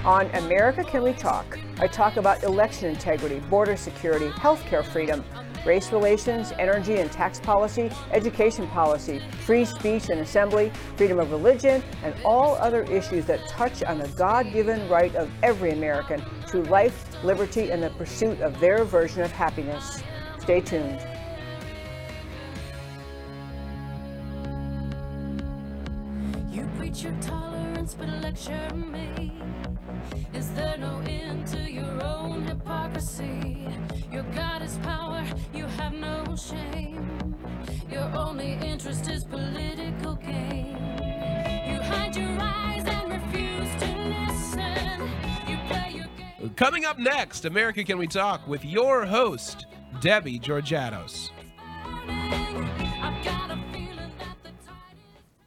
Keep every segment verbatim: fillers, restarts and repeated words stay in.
On America Can We Talk, I talk about election integrity, border security, healthcare freedom, race relations, energy and tax policy, education policy, free speech and assembly, freedom of religion, and all other issues that touch on the God-given right of every American to life, liberty, and the pursuit of their version of happiness. Stay tuned. You preach your tolerance, but lecture me. Is there no end to your own hypocrisy? Your God is power, you have no shame. Your only interest is political gain. You hide your eyes and refuse to listen. You play your game. Coming up next, America Can We Talk with your host, Debbie Georgatos. I've got a feeling that the tide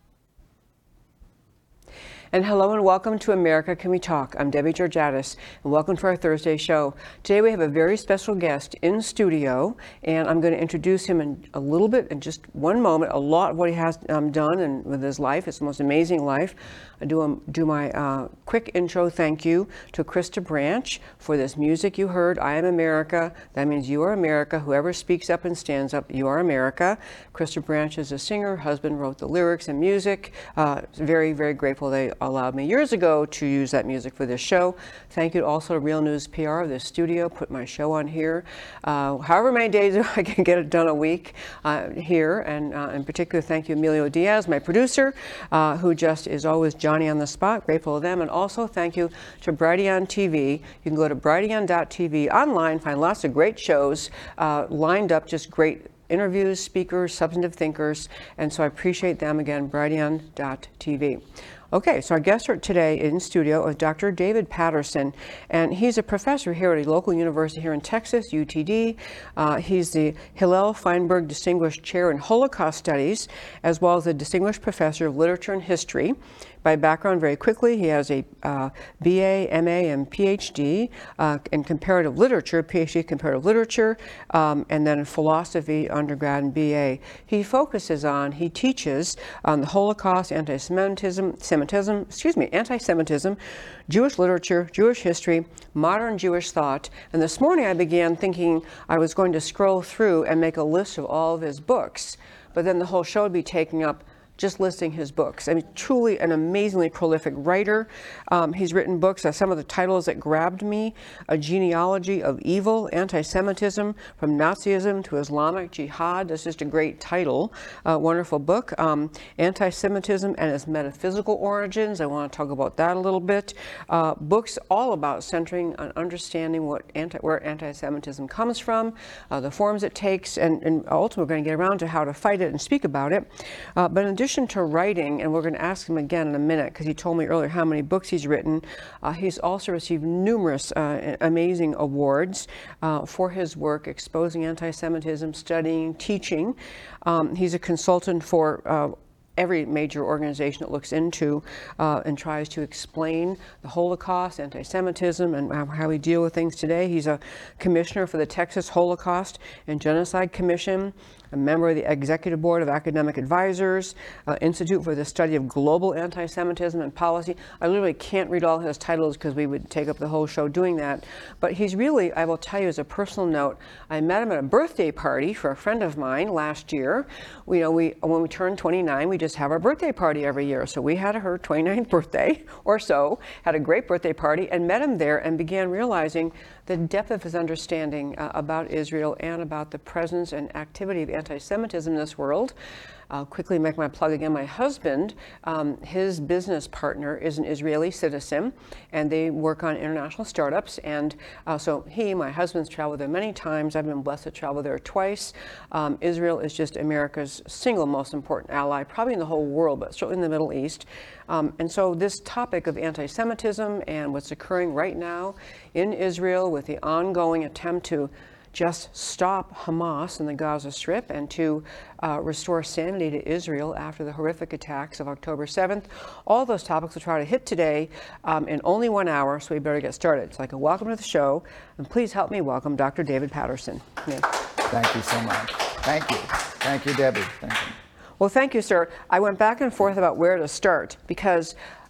is... And hello and welcome to America Can We Talk. I'm Debbie Georgatos, and welcome to our Thursday show. Today we have a very special guest in studio, and I'm going to introduce him in a little bit, in just one moment. A lot of what he has um, done and with his life, it's the most amazing life. I do, um, do my uh, quick intro thank you to Krista Branch for this music you heard, I Am America. That means you are America. Whoever speaks up and stands up, you are America. Krista Branch is a singer. Husband wrote the lyrics and music. Uh, very, very grateful they allowed me years ago to use that music for this show. Thank you also to Real News P R of this studio, put my show on here. Uh, however many days I can get it done a week uh, here, and uh, in particular, thank you Emilio Diaz, my producer, uh, who just is always Johnny on the spot. Grateful to them, and also thank you to Brighteon T V. You can go to brighteon dot T V online, find lots of great shows uh, lined up, just great interviews, speakers, substantive thinkers, and so I appreciate them again, brighteon dot T V. Okay, so our guest today in studio is Doctor David Patterson, and he's a professor here at a local university here in Texas, U T D. Uh, he's the Hillel Feinberg Distinguished Chair in Holocaust Studies, as well as a Distinguished Professor of Literature and History. By background, very quickly, he has a uh, B A, M A, and P H D uh, in comparative literature, P H D comparative literature, um, and then in philosophy, undergrad, and B A. He focuses on, he teaches on the Holocaust, anti-Semitism, Semitism, excuse me, anti-Semitism, Jewish literature, Jewish history, modern Jewish thought. And this morning I began thinking I was going to scroll through and make a list of all of his books, but then the whole show would be taking up just listing his books. I mean, truly an amazingly prolific writer. Um, he's written books, uh, some of the titles that grabbed me: A Genealogy of Evil, Anti-Semitism, From Nazism to Islamic Jihad. That's just a great title, uh, wonderful book. Um, Anti-Semitism and Its Metaphysical Origins. I want to talk about that a little bit. Uh, books all about centering on understanding what anti, where anti-Semitism comes from, uh, the forms it takes, and, and ultimately we're going to get around to how to fight it and speak about it. Uh, but in addition to writing, and we're going to ask him again in a minute because he told me earlier how many books he's written, uh, he's also received numerous uh, amazing awards uh, for his work exposing anti-Semitism, studying, teaching. Um, he's a consultant for uh, every major organization that looks into uh, and tries to explain the Holocaust, anti-Semitism, and how we deal with things today. He's a commissioner for the Texas Holocaust and Genocide Commission, a member of the Executive Board of Academic Advisors, uh, Institute for the Study of Global Anti-Semitism and Policy. I literally can't read all his titles because we would take up the whole show doing that. But he's really, I will tell you as a personal note, I met him at a birthday party for a friend of mine last year. We, you know, we, when we turned twenty-nine, we just have our birthday party every year. So we had her twenty-ninth birthday or so, had a great birthday party, and met him there and began realizing the depth of his understanding uh, about Israel and about the presence and activity of anti-Semitism in this world. I'll quickly make my plug again. My husband, um, his business partner is an Israeli citizen, and they work on international startups. And uh, so he, my husband's traveled there many times. I've been blessed to travel there twice. Um, Israel is just America's single most important ally, probably in the whole world, but certainly in the Middle East. Um, and so this topic of anti-Semitism and what's occurring right now in Israel with the ongoing attempt to just stop Hamas in the Gaza Strip and to uh, restore sanity to Israel after the horrific attacks of October seventh. All those topics we'll try to hit today um, in only one hour, so we better get started. So I can welcome to the show, and please help me welcome Doctor David Patterson. Yeah. Thank you so much. Thank you. Thank you, Debbie. Thank you. Well, thank you, sir. I went back and forth about where to start because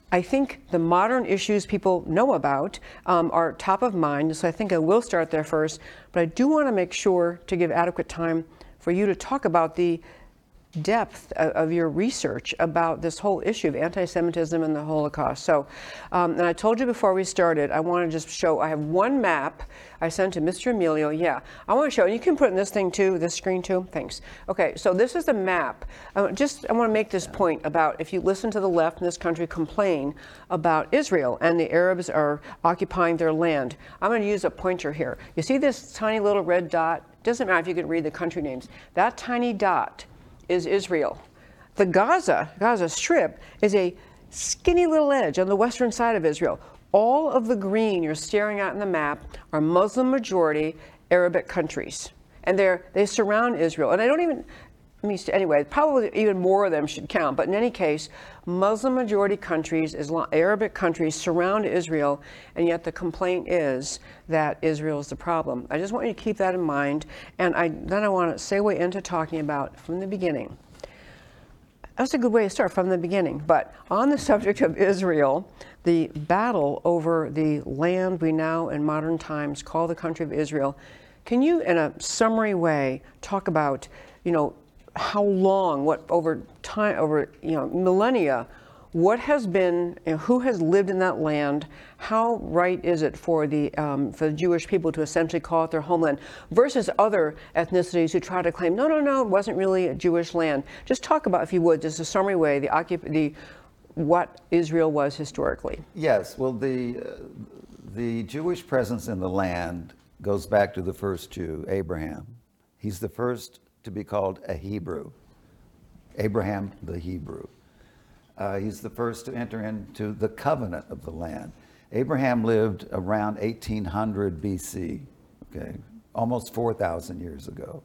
I think the modern issues people know about um, are top of mind, so I think I will start there first, but I do want to make sure to give adequate time for you to talk about the depth of, of your research about this whole issue of anti-Semitism and the Holocaust. So, um, and I told you before we started, I want to just show, I have one map I sent to Mister Emilio. Yeah, I want to show, and you can put in this thing too, this screen too. Thanks. Okay, so this is a map. Uh, just, I want to make this point about if you listen to the left in this country complain about Israel and the Arabs are occupying their land. I'm going to use a pointer here. You see this tiny little red dot? Doesn't matter if you can read the country names. That tiny dot is Israel. The Gaza, Gaza Strip is a skinny little edge on the western side of Israel. All of the green you're staring at in the map are Muslim majority Arabic countries. And they're, they surround Israel. And I don't even, I mean, anyway, probably even more of them should count. But in any case, Muslim majority countries, Islam, Arabic countries surround Israel, and yet the complaint is that Israel is the problem. I just want you to keep that in mind. And I, then I want to segue into talking about from the beginning. That's a good way to start, from the beginning. But on the subject of Israel, the battle over the land we now in modern times call the country of Israel, can you, in a summary way, talk about, you know, how long, what over time, over you know millennia, what has been, you know, who has lived in that land? How right is it for the um, for the Jewish people to essentially call it their homeland, versus other ethnicities who try to claim no, no, no, it wasn't really a Jewish land? Just talk about, if you would, just a summary way, the occup- the what Israel was historically. Yes. Well, the uh, the Jewish presence in the land goes back to the first Jew, Abraham. He's the first to be called a Hebrew, Abraham the Hebrew. Uh, he's the first to enter into the covenant of the land. Abraham lived around eighteen hundred B C, okay, almost four thousand years ago.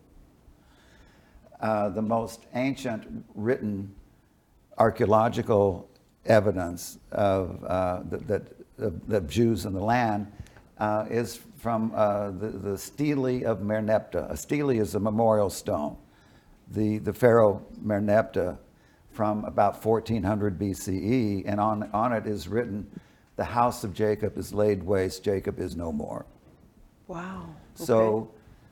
Uh, the most ancient written archaeological evidence of uh, that, that of, of Jews in the land uh, is from uh, the, the stele of Merneptah. A stele is a memorial stone. The, the pharaoh Merneptah from about fourteen hundred B C E, and on, on it is written, "The house of Jacob is laid waste, Jacob is no more." Wow. Okay. So,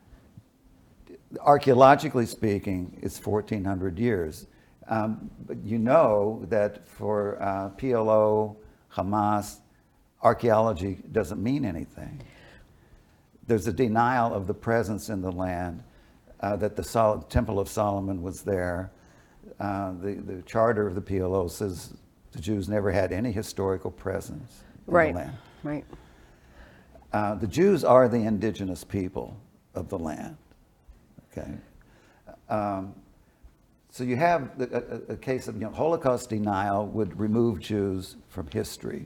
archaeologically speaking, it's fourteen hundred years. Um, but you know that for uh, P L O, Hamas, archaeology doesn't mean anything. There's a denial of the presence in the land, uh, that the Sol- Temple of Solomon was there. Uh, the, the charter of the P L O says the Jews never had any historical presence in Right. the land. Right. Uh, the Jews are the indigenous people of the land. Okay. Um, so you have the, a, a case of, you know, Holocaust denial would remove Jews from history.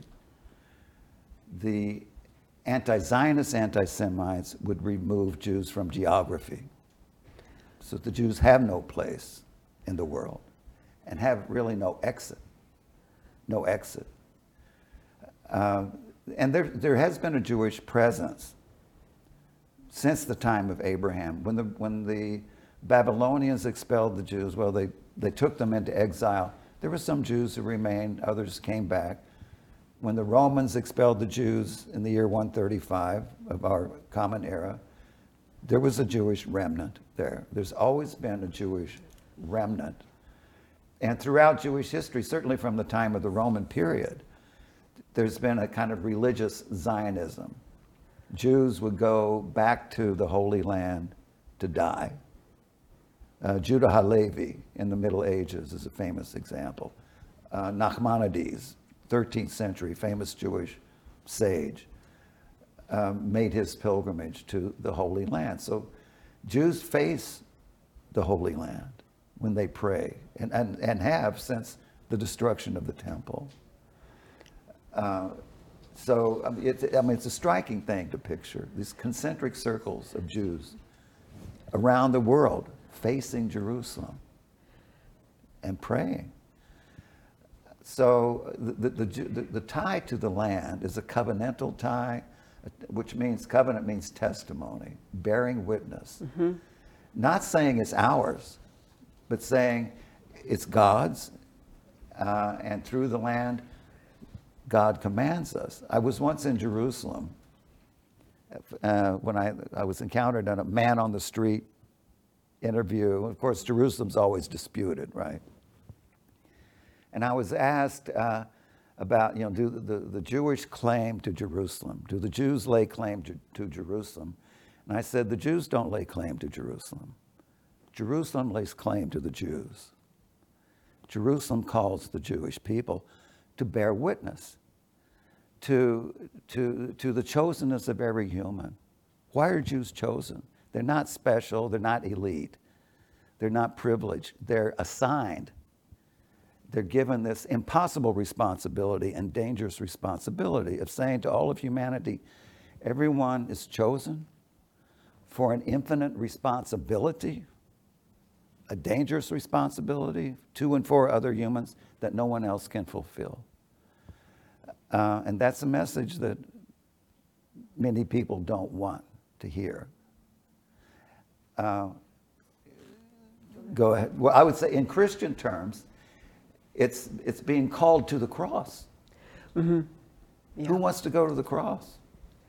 The anti-Zionist anti-Semites would remove Jews from geography. So the Jews have no place in the world and have really no exit. No exit. Uh, and there, there has been a Jewish presence since the time of Abraham. When the, when the Babylonians expelled the Jews, well, they, they took them into exile. There were some Jews who remained, others came back. When the Romans expelled the Jews in the year one thirty-five of our common era, there was a Jewish remnant there. There's always been a Jewish remnant. And throughout Jewish history, certainly from the time of the Roman period, there's been a kind of religious Zionism. Jews would go back to the Holy Land to die. Uh, Judah Halevi in the Middle Ages is a famous example. Uh, Nachmanides, thirteenth century, famous Jewish sage, um, made his pilgrimage to the Holy Land. So Jews face the Holy Land when they pray, and, and, and have since the destruction of the temple. Uh, so I mean, it's, I mean, it's a striking thing to picture, these concentric circles of Jews around the world facing Jerusalem and praying. So the, the, the, the tie to the land is a covenantal tie, which means, covenant means testimony, bearing witness. Mm-hmm. Not saying it's ours, but saying it's God's, uh, and through the land, God commands us. I was once in Jerusalem uh, when I, I was encountered on a man on the street interview. Of course, Jerusalem's always disputed, right? And I was asked uh, about, you know, do the, the Jewish claim to Jerusalem? Do the Jews lay claim to, to Jerusalem? And I said, the Jews don't lay claim to Jerusalem. Jerusalem lays claim to the Jews. Jerusalem calls the Jewish people to bear witness to, to, to the chosenness of every human. Why are Jews chosen? They're not special, they're not elite, they're not privileged, they're assigned. They're given this impossible responsibility and dangerous responsibility of saying to all of humanity, everyone is chosen for an infinite responsibility, a dangerous responsibility to and for other humans that no one else can fulfill. Uh, and that's a message that many people don't want to hear. Uh, go ahead. Well, I would say in Christian terms, it's, it's being called to the cross. Mm-hmm. Yeah. Who wants to go to the cross?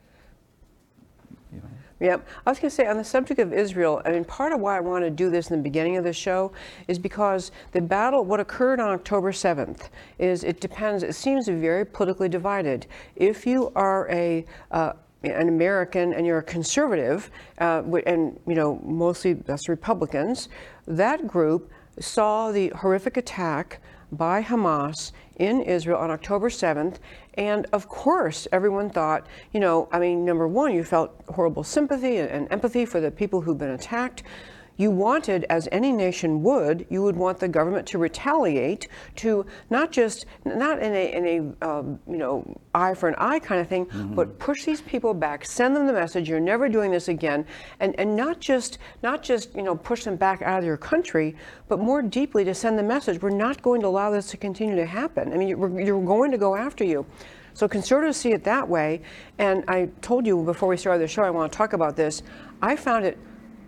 You know? Yeah, I was going to say on the subject of Israel, I mean, part of why I want to do this in the beginning of the show is because the battle, what occurred on October seventh, is it depends, it seems to be very politically divided. If you are a uh, an American and you're a conservative, uh, and you know mostly that's Republicans, that group saw the horrific attack by Hamas in Israel on October seventh, and of course everyone thought, you know, I mean, number one, you felt horrible sympathy and, and empathy for the people who've been attacked. You wanted, as any nation would, you would want the government to retaliate, to not just, not in a, in a um, you know, eye for an eye kind of thing, mm-hmm. but push these people back, send them the message, you're never doing this again, and, and not just, not just, you know, push them back out of your country, but more deeply to send the message, we're not going to allow this to continue to happen. I mean, you're, you're going to go after you. So conservatives see it that way, and I told you before we started the show, I want to talk about this. I found it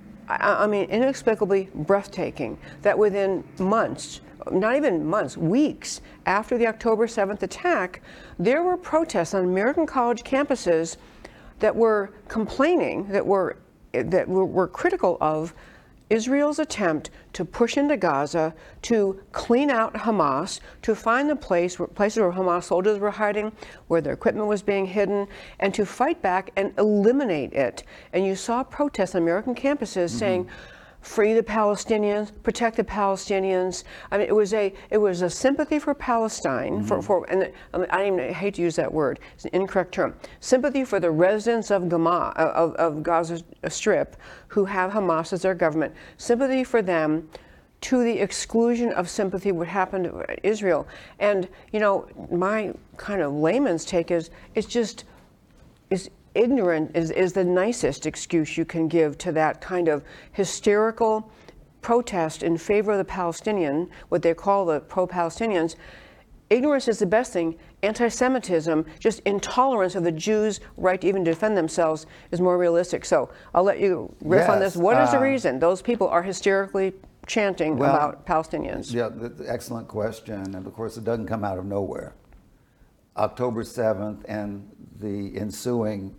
I mean, inexplicably breathtaking that within months, not even months, weeks after the October seventh attack, there were protests on American college campuses that were complaining, that were that were, were critical of Israel's attempt to push into Gaza, to clean out Hamas, to find the place where, places where Hamas soldiers were hiding, where their equipment was being hidden, and to fight back and eliminate it. And you saw protests on American campuses mm-hmm. saying, free the Palestinians, protect the Palestinians. I mean, it was a it was a sympathy for Palestine, mm-hmm. for, for and I, mean, I even I hate to use that word, it's an incorrect term. Sympathy for the residents of Gaza, of, of Gaza Strip, who have Hamas as their government. Sympathy for them, to the exclusion of sympathy what happened to Israel. And you know, my kind of layman's take is it's just is. Ignorant is, is the nicest excuse you can give to that kind of hysterical protest in favor of the Palestinian, what they call the pro-Palestinians. Ignorance is the best thing. Anti-Semitism, just intolerance of the Jews' right to even defend themselves, is more realistic. So I'll let you riff yes, on this. What is uh, the reason those people are hysterically chanting well, about Palestinians? Yeah, excellent question. And of course, it doesn't come out of nowhere. October seventh and the ensuing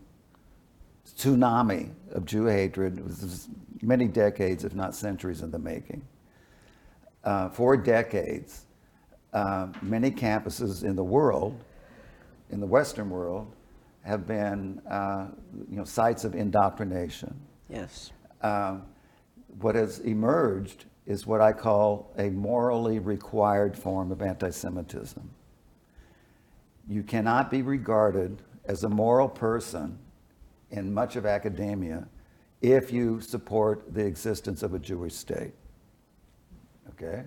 tsunami of Jew hatred was many decades, if not centuries, in the making. Uh, for decades, uh, many campuses in the world, in the Western world, have been uh, you know, sites of indoctrination. Yes. Um, what has emerged is what I call a morally required form of anti-Semitism. You cannot be regarded as a moral person in much of academia if you support the existence of a Jewish state. Okay?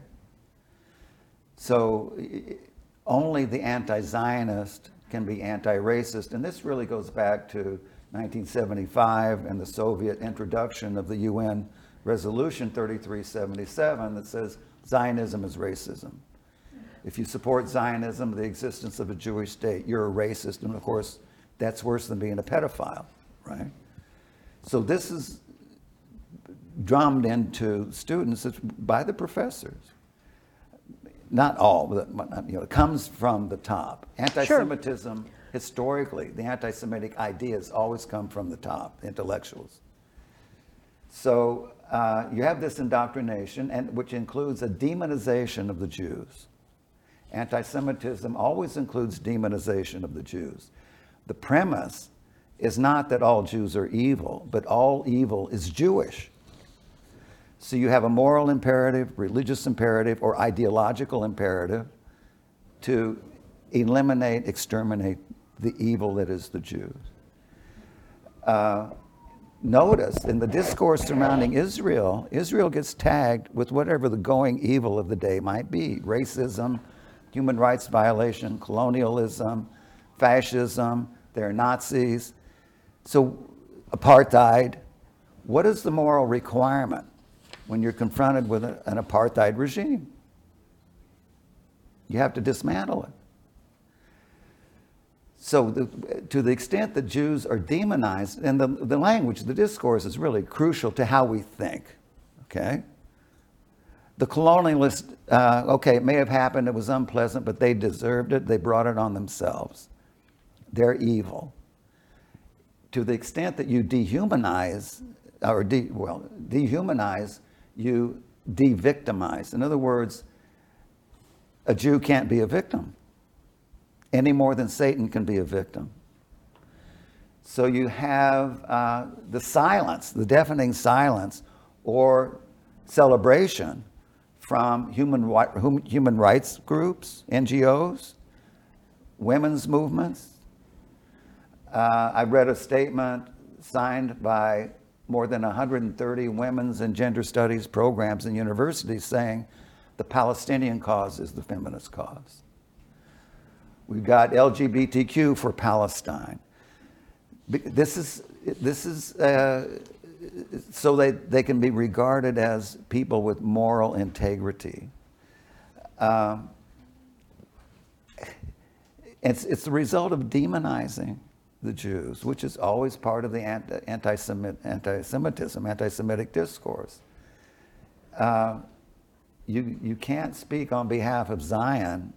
So only the anti-Zionist can be anti-racist, and this really goes back to nineteen seventy-five and the Soviet introduction of the U N Resolution thirty-three seventy-seven that says Zionism is racism. If you support Zionism, the existence of a Jewish state, you're a racist, and of course, that's worse than being a pedophile, right? So this is drummed into students by the professors. not all, but you know, it comes from the top. Anti-Semitism, historically, the anti-Semitic ideas always come from the top, intellectuals. So uh, you have this indoctrination, and which includes a demonization of the Jews. Anti-Semitism always includes demonization of the Jews. The premise is not that all Jews are evil, but all evil is Jewish. So you have a moral imperative, religious imperative, or ideological imperative to eliminate, exterminate the evil that is the Jews. Uh, notice in the discourse surrounding Israel, Israel gets tagged with whatever the going evil of the day might be: racism, human rights violation, colonialism, fascism, they're Nazis. So apartheid, what is the moral requirement when you're confronted with a, an apartheid regime? You have to dismantle it. So the, to the extent that Jews are demonized, and the, the language, the discourse is really crucial to how we think, okay? The colonialists, uh, okay, it may have happened, it was unpleasant, but they deserved it, they brought it on themselves. They're evil. To the extent that you dehumanize, or de, well, dehumanize, you de-victimize. In other words, a Jew can't be a victim any more than Satan can be a victim. So you have uh, the silence, the deafening silence or celebration from human, human rights groups, N G Os, women's movements. Uh, I read a statement signed by more than one hundred thirty women's and gender studies programs in universities saying the Palestinian cause is the feminist cause. We've got L G B T Q for Palestine. This is, this is uh, so they, they can be regarded as people with moral integrity. Um, it's, it's the result of demonizing the Jews, which is always part of the anti-Semit, anti-Semitism, anti-Semitic discourse. Uh, you, you can't speak on behalf of Zion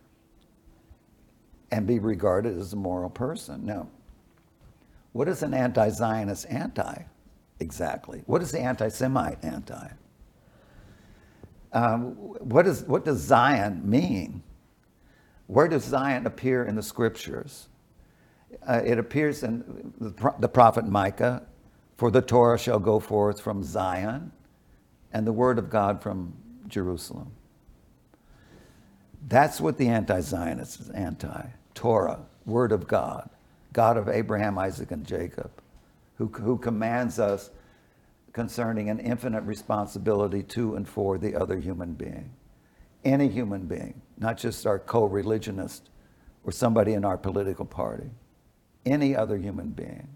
and be regarded as a moral person. Now, what is an anti-Zionist anti exactly? What is the anti-Semite anti? Um, what, is, what does Zion mean? Where does Zion appear in the scriptures? Uh, it appears in the, the prophet Micah, for the Torah shall go forth from Zion, and the word of God from Jerusalem. That's what the anti-Zionist is anti. Torah, word of God, God of Abraham, Isaac, and Jacob, who, who commands us concerning an infinite responsibility to and for the other human being. Any human being, not just our co-religionist or somebody in our political party. Any other human being.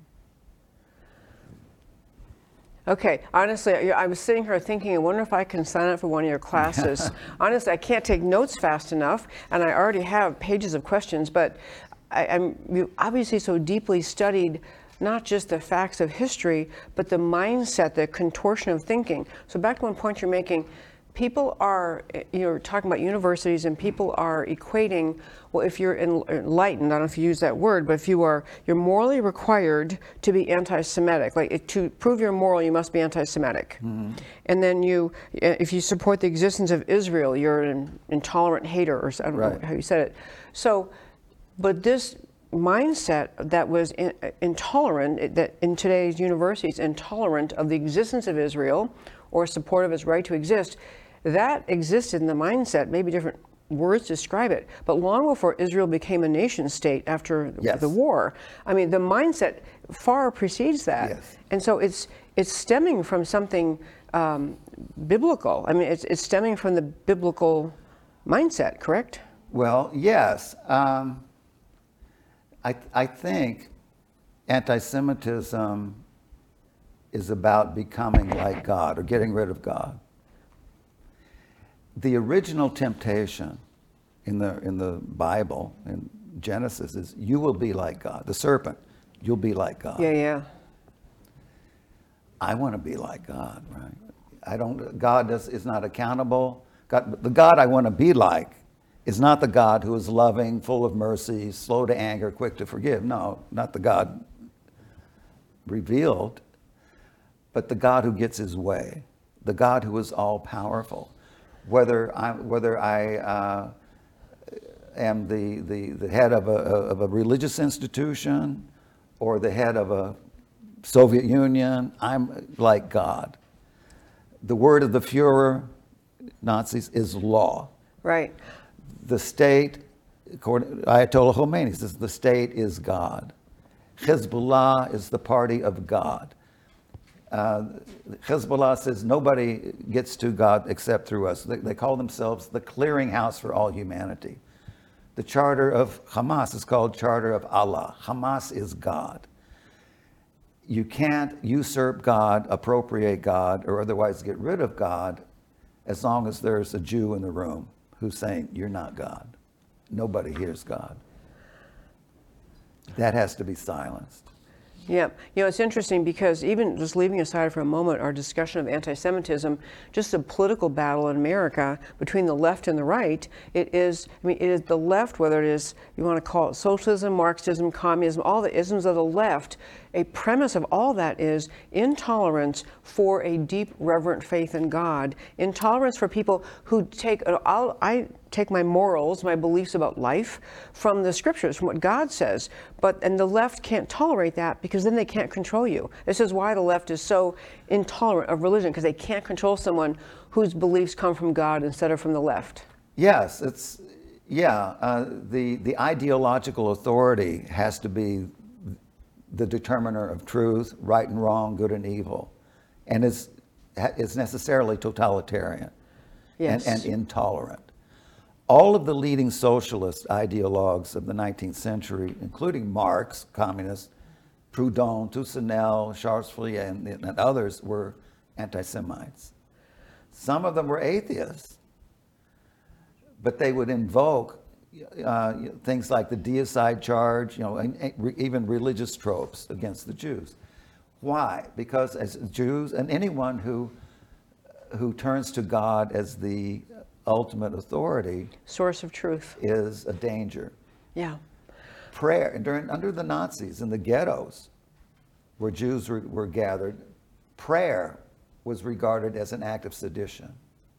Okay, honestly, I was sitting here thinking, I wonder if I can sign up for one of your classes. Honestly, I can't take notes fast enough, and I already have pages of questions, but I, I'm you obviously so deeply studied not just the facts of history, but the mindset, the contortion of thinking. So back to one point you're making, people are, you're talking about universities, and people are equating, well, if you're enlightened, I don't know if you use that word, but if you are, you're morally required to be anti-Semitic. Like, to prove you're moral, you must be anti-Semitic. Mm-hmm. And then you, if you support the existence of Israel, you're an intolerant hater, or I don't right. know how you said it. So, but this mindset that was in, intolerant, that in today's universities, intolerant of the existence of Israel, or support of its right to exist, that existed in the mindset, maybe different words describe it, but long before Israel became a nation state after yes. the war. I mean, the mindset far precedes that. Yes. And so it's it's stemming from something um, biblical. I mean, it's, it's stemming from the biblical mindset, correct? Well, yes. Um, I, I think anti-Semitism is about becoming like God or getting rid of God. The original temptation in the, in the Bible, in Genesis, is you will be like God. The serpent, you'll be like God. Yeah, yeah. I want to be like God, right? I don't, God does, is not accountable. God, the God I want to be like is not the God who is loving, full of mercy, slow to anger, quick to forgive. No, not the God revealed, but the God who gets his way, the God who is all powerful. Whether I, whether I uh, am the, the, the head of a, of a religious institution or the head of a Soviet Union, I'm like God. The word of the Führer, Nazis, is law. Right. The state, according Ayatollah Khomeini says, the state is God. Hezbollah is the party of God. Uh, Hezbollah says nobody gets to God except through us. They, they call themselves the clearinghouse for all humanity. The charter of Hamas is called Charter of Allah. Hamas is God. You can't usurp God, appropriate God, or otherwise get rid of God as long as there's a Jew in the room who's saying, you're not God. Nobody hears God. That has to be silenced. Yeah, you know, it's interesting because even just leaving aside for a moment our discussion of anti-Semitism, just the political battle in America between the left and the right, it is, I mean, it is the left, whether it is, you want to call it socialism, Marxism, communism, all the isms of the left, a premise of all that is intolerance for a deep, reverent faith in God, intolerance for people who take, I'll, I take my morals, my beliefs about life from the scriptures, from what God says, but, and the left can't tolerate that because then they can't control you. This is why the left is so intolerant of religion, because they can't control someone whose beliefs come from God instead of from the left. Yes, it's, yeah, uh, the, the ideological authority has to be the determiner of truth, right and wrong, good and evil, and is, is necessarily totalitarian. Yes. and, and intolerant. All of the leading socialist ideologues of the nineteenth century, including Marx, communist, Proudhon, Toussaint, Charles Fourier, and, and others, were anti-Semites. Some of them were atheists, but they would invoke uh, things like the deicide charge, you know, and, and even religious tropes against the Jews. Why? Because as Jews, and anyone who who turns to God as the ultimate authority, Source of truth. is a danger. Yeah. Prayer, during, under the Nazis in the ghettos where Jews were, were gathered, prayer was regarded as an act of sedition.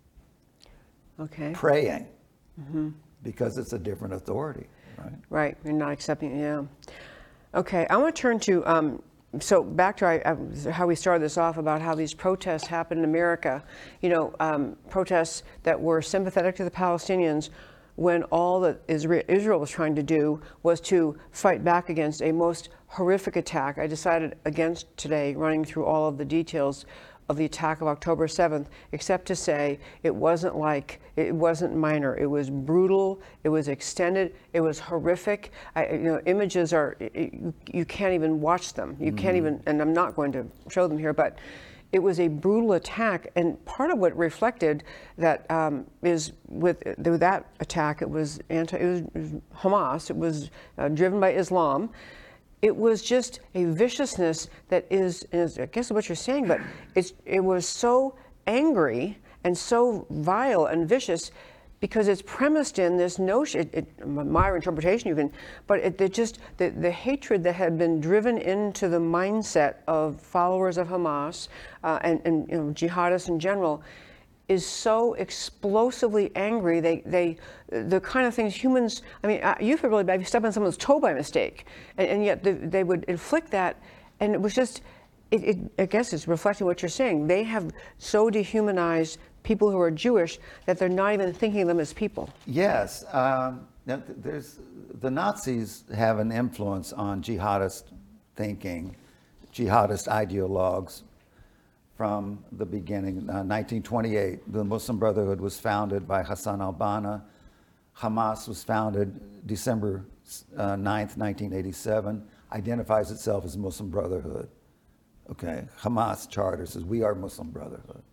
Okay. Praying, Mm-hmm. because it's a different authority, right? Right, you're not accepting it, yeah. Okay, I want to turn to, um, so back to I, I, how we started this off about how these protests happen in America. You know, um, protests that were sympathetic to the Palestinians when all that Israel, Israel was trying to do was to fight back against a most horrific attack. I decided against today running through all of the details of the attack of October seventh, except to say it wasn't like, it wasn't minor. It was brutal, it was extended, it was horrific. I, you know, images are, you, you can't even watch them. You can't even, and I'm not going to show them here, but it was a brutal attack. And part of what reflected that um, is with, with that attack, it was anti, it was, it was Hamas, it was uh, driven by Islam. It was just a viciousness that is, is, I guess what you're saying, but it's, it was so angry and so vile and vicious because it's premised in this notion, it, it, my interpretation you can, but it, it just, the, the hatred that had been driven into the mindset of followers of Hamas uh, and, and you know, jihadists in general, is so explosively angry. They, they, the kind of things humans, I mean, you feel really bad if you step on someone's toe by mistake, and, and yet they, they would inflict that, and it was just, it, it, I guess it's reflecting what you're saying. They have so dehumanized people who are Jewish that they're not even thinking of them as people. Yes, um, there's, the Nazis have an influence on jihadist thinking, jihadist ideologues, from the beginning. Uh, nineteen twenty-eight, the Muslim Brotherhood was founded by Hassan al-Banna. Hamas was founded December uh, ninth, nineteen eighty-seven, identifies itself as Muslim Brotherhood. Okay, Hamas charter says, we are Muslim Brotherhood.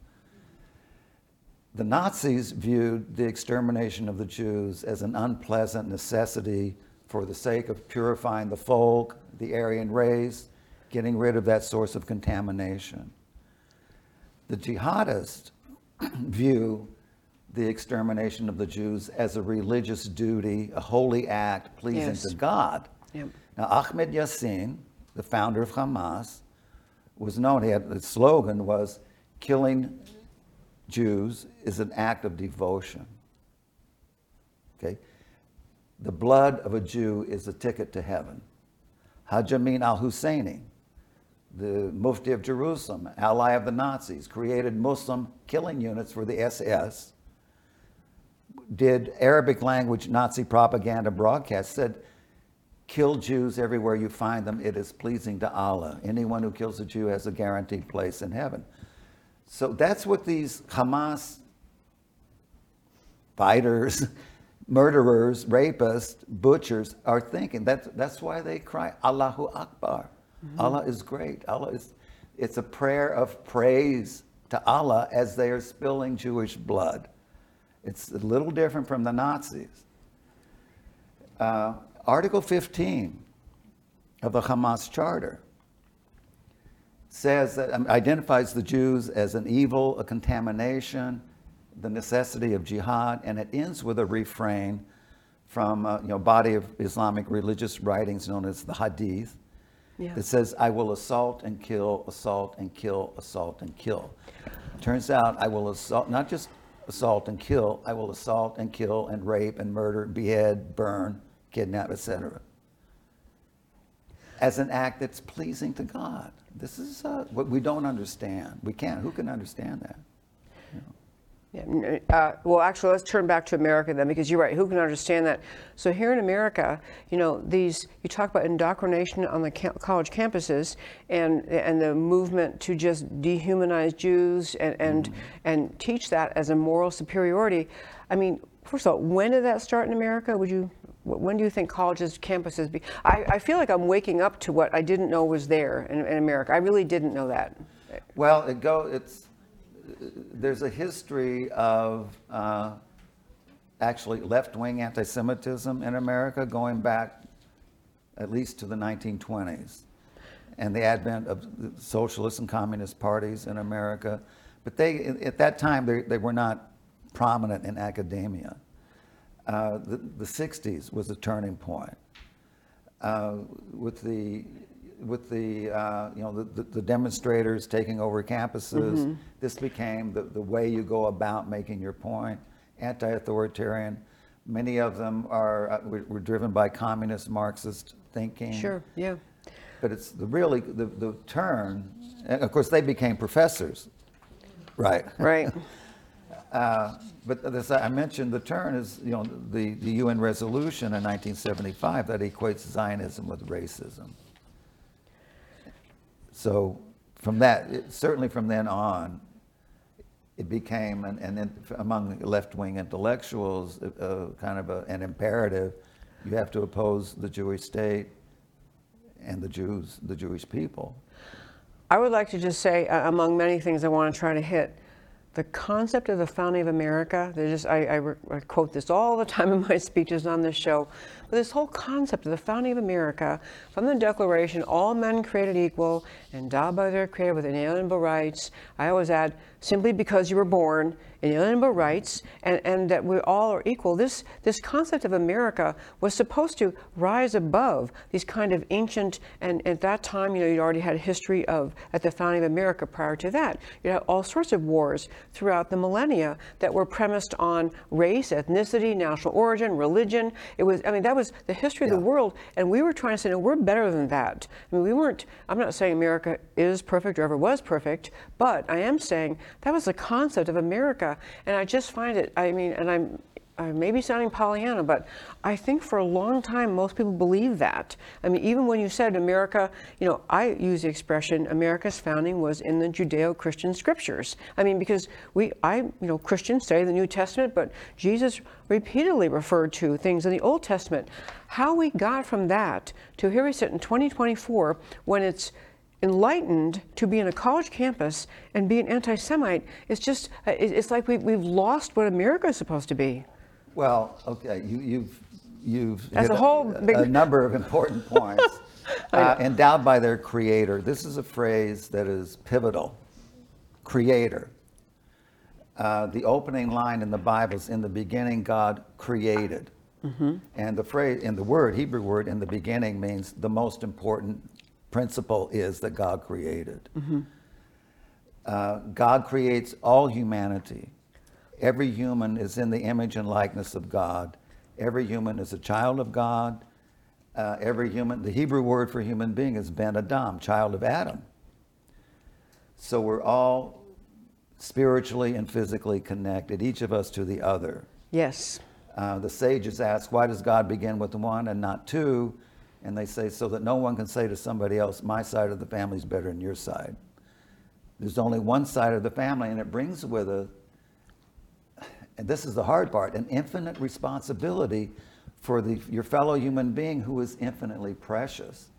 The Nazis viewed the extermination of the Jews as an unpleasant necessity for the sake of purifying the folk, the Aryan race, getting rid of that source of contamination. The jihadists view the extermination of the Jews as a religious duty, a holy act pleasing Yes. to God. Yep. Now, Ahmed Yassin, the founder of Hamas, was known, he had, the slogan was, killing Jews is an act of devotion. Okay? The blood of a Jew is a ticket to heaven. Haj Amin al-Husseini, the Mufti of Jerusalem, ally of the Nazis, created Muslim killing units for the S S, did Arabic language Nazi propaganda broadcasts, said, kill Jews everywhere you find them, it is pleasing to Allah. Anyone who kills a Jew has a guaranteed place in heaven. So that's what these Hamas fighters, murderers, rapists, butchers are thinking. That's, that's why they cry, Allahu Akbar. Mm-hmm. Allah is great. Allah is, it's a prayer of praise to Allah as they are spilling Jewish blood. It's a little different from the Nazis. Uh, Article fifteen of the Hamas Charter says that, um, identifies the Jews as an evil, a contamination, the necessity of jihad, and it ends with a refrain from a you know, body of Islamic religious writings known as the Hadith. Yeah. That says, I will assault and kill, assault and kill, assault and kill. Turns out I will assault, not just assault and kill, I will assault and kill and rape and murder, behead, burn, kidnap, et cetera. As an act that's pleasing to God. This is uh, what we don't understand. We can't. Who can understand that? You know? Yeah, uh, well, actually, let's turn back to America then, because you're right. Who can understand that? So here in America, you know, these you talk about indoctrination on the ca- college campuses, and and the movement to just dehumanize Jews and and mm-hmm. and teach that as a moral superiority. I mean, first of all, when did that start in America? Would you? When do you think colleges, campuses be? I, I feel like I'm waking up to what I didn't know was there in, in America. I really didn't know that. Well, it go. It's. There's a history of uh, actually left-wing anti-Semitism in America going back at least to the nineteen twenties and the advent of the socialist and communist parties in America. But they, at that time, they, they were not prominent in academia. Uh, the, the sixties was a turning point uh, with the with the, uh, you know, the, the, the demonstrators taking over campuses. Mm-hmm. This became the, the way you go about making your point, anti-authoritarian. Many of them are uh, were, were driven by communist Marxist thinking. Sure, yeah. But it's the really, the, the turn, and of course they became professors, right? Right. uh, but as I mentioned, the turn is, you know, the, the U N resolution in nineteen seventy-five that equates Zionism with racism. So from that, it, certainly from then on, it became, an, and then among left-wing intellectuals, uh, kind of a, an imperative. You have to oppose the Jewish state and the Jews, the Jewish people. I would like to just say, uh, among many things I want to try to hit, the concept of the founding of America, just, I, I, re- I quote this all the time in my speeches on this show, but this whole concept of the founding of America, from the Declaration, all men created equal, endowed by their Creator with inalienable rights. I always add, simply because you were born, inalienable rights, and, and that we all are equal. This, this concept of America was supposed to rise above these kind of ancient, and at that time, you know, you already had a history of, at the founding of America prior to that, you had all sorts of wars throughout the millennia that were premised on race, ethnicity, national origin, religion. It was, I mean, that was the history of Yeah. the world, and we were trying to say, no, we're better than that. I mean, we weren't, I'm not saying America is perfect or ever was perfect, but I am saying that was the concept of America, and I just find it, I mean, and I'm, I may be sounding Pollyanna, but I think for a long time most people believe that. I mean, even when you said America, you know, I use the expression America's founding was in the Judeo-Christian scriptures. I mean, because we, I, you know, Christians study the New Testament, but Jesus repeatedly referred to things in the Old Testament. How we got from that to here we sit in twenty twenty-four when it's enlightened to be in a college campus and be an anti-Semite, it's just, it's like we've, we've lost what America is supposed to be. Well, okay, you, you've you've That's hit a whole a, big- a number of important points. uh, endowed by their Creator. This is a phrase that is pivotal. Creator. Uh, the opening line in the Bible is, in the beginning God created. Mm-hmm. And the phrase, in the word, Hebrew word, in the beginning means the most important principle is that God created. Mm-hmm. uh, God creates all humanity. Every human is in the image and likeness of God. Every human is a child of God. Uh, every human, the Hebrew word for human being is Ben Adam, child of Adam. So we're all spiritually and physically connected, each of us to the other. Yes. Uh, the sages ask, why does God begin with one and not two? And they say, so that no one can say to somebody else, my side of the family is better than your side. There's only one side of the family, and it brings with it, and this is the hard part, an infinite responsibility for the, your fellow human being who is infinitely precious.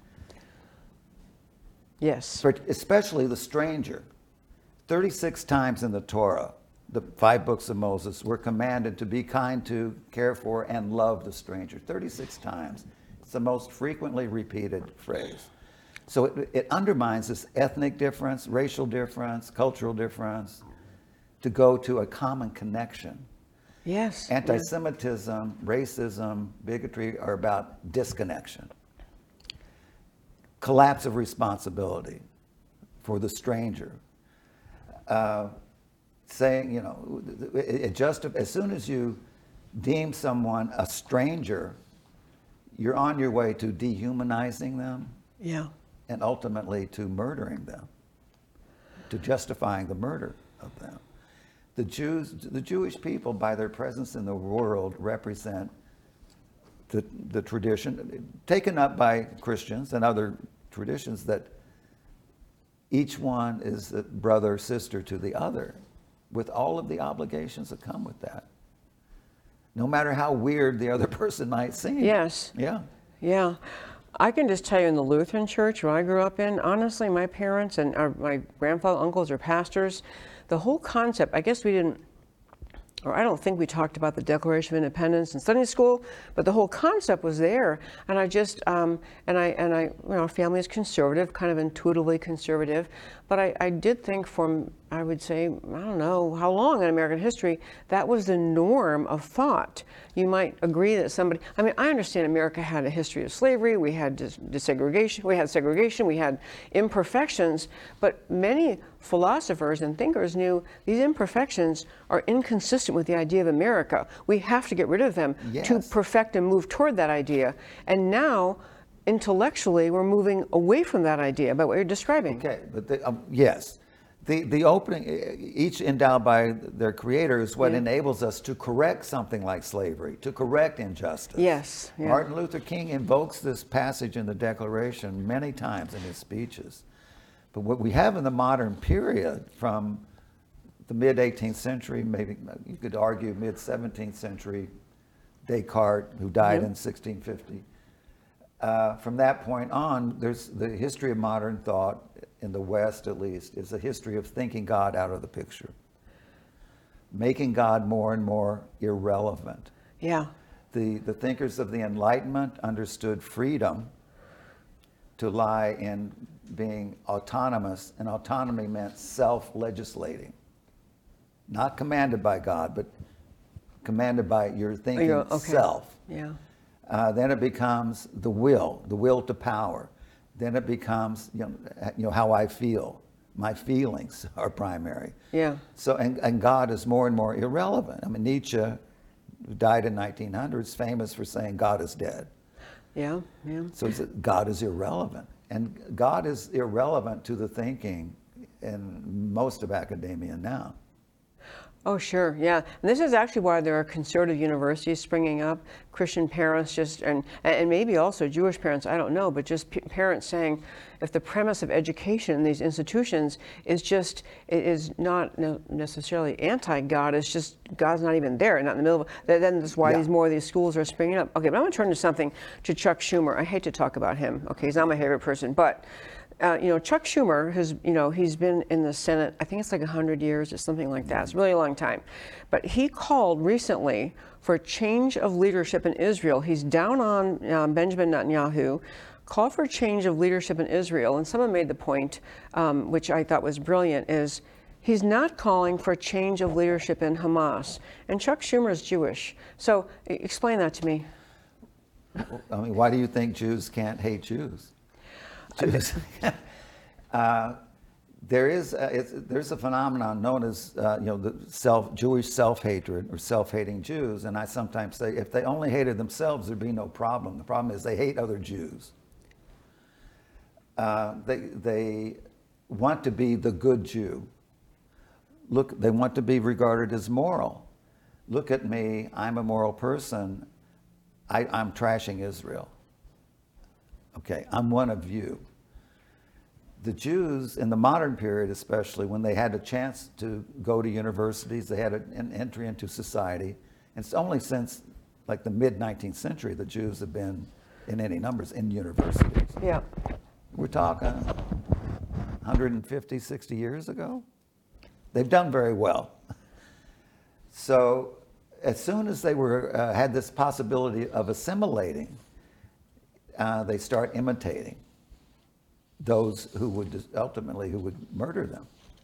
Yes. For, especially the stranger. thirty-six times in the Torah, the five books of Moses, we're commanded to be kind to, care for, and love the stranger. thirty-six times. It's the most frequently repeated phrase. So it, it undermines this ethnic difference, racial difference, cultural difference, to go to a common connection. Yes. Anti-Semitism, racism, bigotry are about disconnection. Collapse of responsibility for the stranger. Uh, saying, you know, it, it just, as soon as you deem someone a stranger, you're on your way to dehumanizing them. Yeah. And ultimately to murdering them, to justifying the murder of them. The Jews, the Jewish people, by their presence in the world, represent the, the tradition, taken up by Christians and other traditions, that each one is a brother, sister to the other, with all of the obligations that come with that. No matter how weird the other person might seem. Yes. Yeah. Yeah. I can just tell you, in the Lutheran church where I grew up in, honestly, my parents and our, my grandfather, uncles are pastors. The whole concept, I guess we didn't, or I don't think we talked about the Declaration of Independence in Sunday school, but the whole concept was there. And I just, um, and I, and I, you know, our family is conservative, kind of intuitively conservative. But I, I did think from, I would say, I don't know how long in American history, that was the norm of thought. You might agree that somebody, I mean, I understand America had a history of slavery, we had dis desegregation, we had segregation, we had imperfections, but many philosophers and thinkers knew these imperfections are inconsistent with the idea of America. We have to get rid of them Yes. to perfect and move toward that idea. And now, intellectually, we're moving away from that idea by what you're describing. Okay, but the, um, yes. The, the opening, each endowed by their creator, is what Yeah. enables us to correct something like slavery, to correct injustice. Yes. Yeah. Martin Luther King invokes this passage in the Declaration many times in his speeches. But what we have in the modern period, from the mid eighteenth century, maybe you could argue mid seventeenth century, Descartes, who died Yeah. in sixteen fifty. Uh, from that point on, there's the history of modern thought, in the West at least, is a history of thinking God out of the picture, making God more and more irrelevant. Yeah. The, the thinkers of the Enlightenment understood freedom to lie in being autonomous, and autonomy meant self-legislating. Not commanded by God, but commanded by your thinking you're- okay. self. Yeah. Uh, then it becomes the will, the will to power. Then it becomes, you know, you know, how I feel. My feelings are primary. Yeah. So, and, and God is more and more irrelevant. I mean, Nietzsche, who died in nineteen hundred, is famous for saying God is dead. Yeah. Yeah. So he said, God is irrelevant. And God is irrelevant to the thinking in most of academia now. Oh, sure, yeah. And this is actually why there are conservative universities springing up. Christian parents just, and, and maybe also Jewish parents, I don't know, but just p parents saying, if the premise of education in these institutions is just, it is not necessarily anti-God, it's just God's not even there, not in the middle of, then that's why Yeah. these more of these schools are springing up. Okay, but I'm gonna turn to something, to Chuck Schumer. I hate to talk about him, okay, he's not my favorite person, but Uh, you know, Chuck Schumer has, you know, he's been in the Senate, I think it's like one hundred years or something like that. It's a really long time. But he called recently for a change of leadership in Israel. He's down on uh, Benjamin Netanyahu, called for a change of leadership in Israel. And someone made the point, um, which I thought was brilliant, is he's not calling for a change of leadership in Hamas. And Chuck Schumer is Jewish. So e- explain that to me. I mean, why do you think Jews can't hate Jews? Jews. uh, there is a, it's, there's a phenomenon known as uh, you know the self Jewish self-hatred or self-hating Jews, and I sometimes say if they only hated themselves, there'd be no problem. The problem is they hate other Jews. Uh, they they want to be the good Jew. Look, they want to be regarded as moral. Look at me, I'm a moral person. I, I'm trashing Israel. Okay, I'm one of you. The Jews in the modern period, especially when they had a chance to go to universities, they had an entry into society. And it's only since like the mid nineteenth century the Jews have been in any numbers in universities. Yeah. We're talking one hundred fifty, sixty years ago. They've done very well. So as soon as they were uh, had this possibility of assimilating, uh, they start imitating those who would ultimately who would murder them.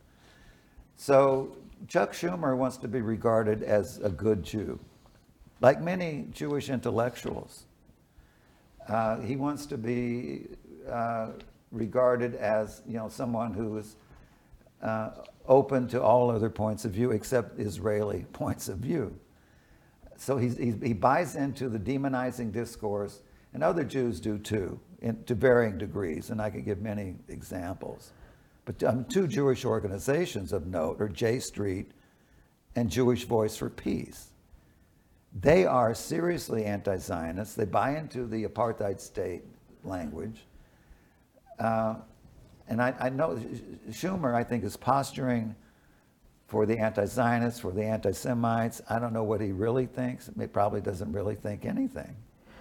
So Chuck Schumer wants to be regarded as a good Jew, like many Jewish intellectuals. Uh, he wants to be uh, regarded as you know someone who is uh, open to all other points of view except Israeli points of view. So he's, he's, he buys into the demonizing discourse, and other Jews do too, in, to varying degrees, and I could give many examples. But um, two Jewish organizations of note are J Street and Jewish Voice for Peace. They are seriously anti-Zionist. They buy into the apartheid state language. Uh, and I, I know Schumer, I think, is posturing for the anti-Zionists, for the anti-Semites. I don't know what he really thinks. He probably doesn't really think anything.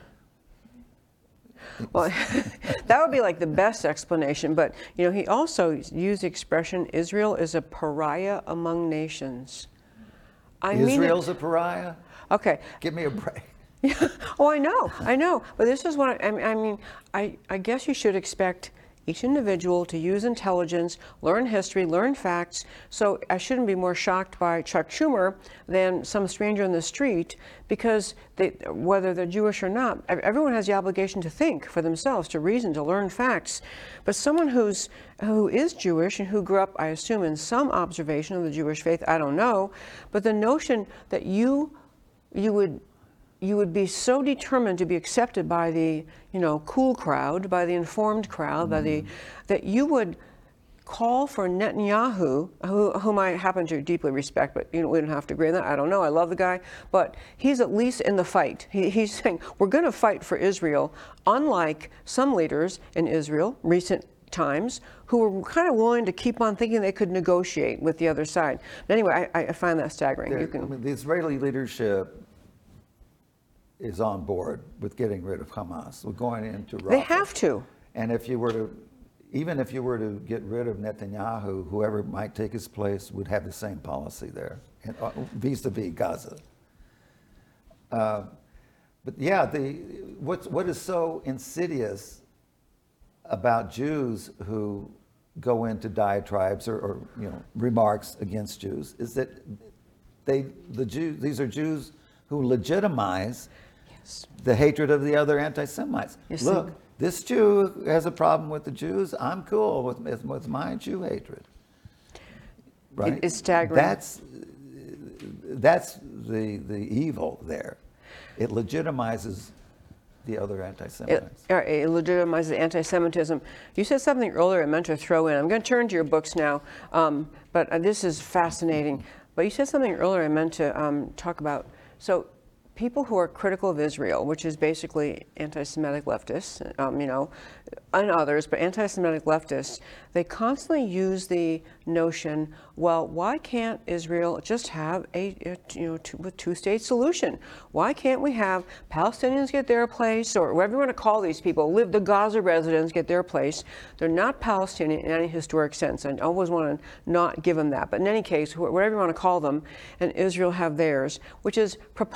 Well, that would be like the best explanation. But, you know, he also used the expression, Israel is a pariah among nations. I mean Israel's it. a pariah? Okay. Give me a break. Yeah. Oh, I know, I know. But this is what I, I mean. I, I guess you should expect each individual to use intelligence, learn history, learn facts. So I shouldn't be more shocked by Chuck Schumer than some stranger in the street, because they, whether they're Jewish or not, everyone has the obligation to think for themselves, to reason, to learn facts. But someone who's who is Jewish and who grew up, I assume, in some observation of the Jewish faith, I don't know, but the notion that you you would you would be so determined to be accepted by the, you know, cool crowd, by the informed crowd, mm. by the, that you would call for Netanyahu, who, whom I happen to deeply respect, but you know, we don't have to agree on that. I don't know. I love the guy, but he's at least in the fight. He, he's saying we're going to fight for Israel, unlike some leaders in Israel, recent times, who were kind of willing to keep on thinking they could negotiate with the other side. But anyway, I, I find that staggering. There, you can. I mean, the Israeli leadership is on board with getting rid of Hamas. We're going into Rafah. They have to. And if you were to, even if you were to get rid of Netanyahu, whoever might take his place would have the same policy there, and, uh, vis-a-vis Gaza. Uh, but yeah, the what's what is so insidious about Jews who go into diatribes or, or you know remarks against Jews is that they the Jews these are Jews who legitimize yes. the hatred of the other anti-Semites. Yes, Look, sir. This Jew has a problem with the Jews. I'm cool with, with my Jew hatred. Right? It's staggering. That's that's the the evil there. It legitimizes the other anti-Semites. It, it legitimizes anti-Semitism. You said something earlier I meant to throw in. I'm going to turn to your books now, um, but uh, this is fascinating. But you said something earlier I meant to um, talk about. So people who are critical of Israel, which is basically anti-Semitic leftists, um, you know, and others, but anti-Semitic leftists, they constantly use the notion, well, why can't Israel just have a, a you know, two, a two-state solution? Why can't we have Palestinians get their place, or whatever you want to call these people, live the Gaza residents get their place? They're not Palestinian in any historic sense. I always want to not give them that. But in any case, whatever you want to call them, and Israel have theirs, which is preposterous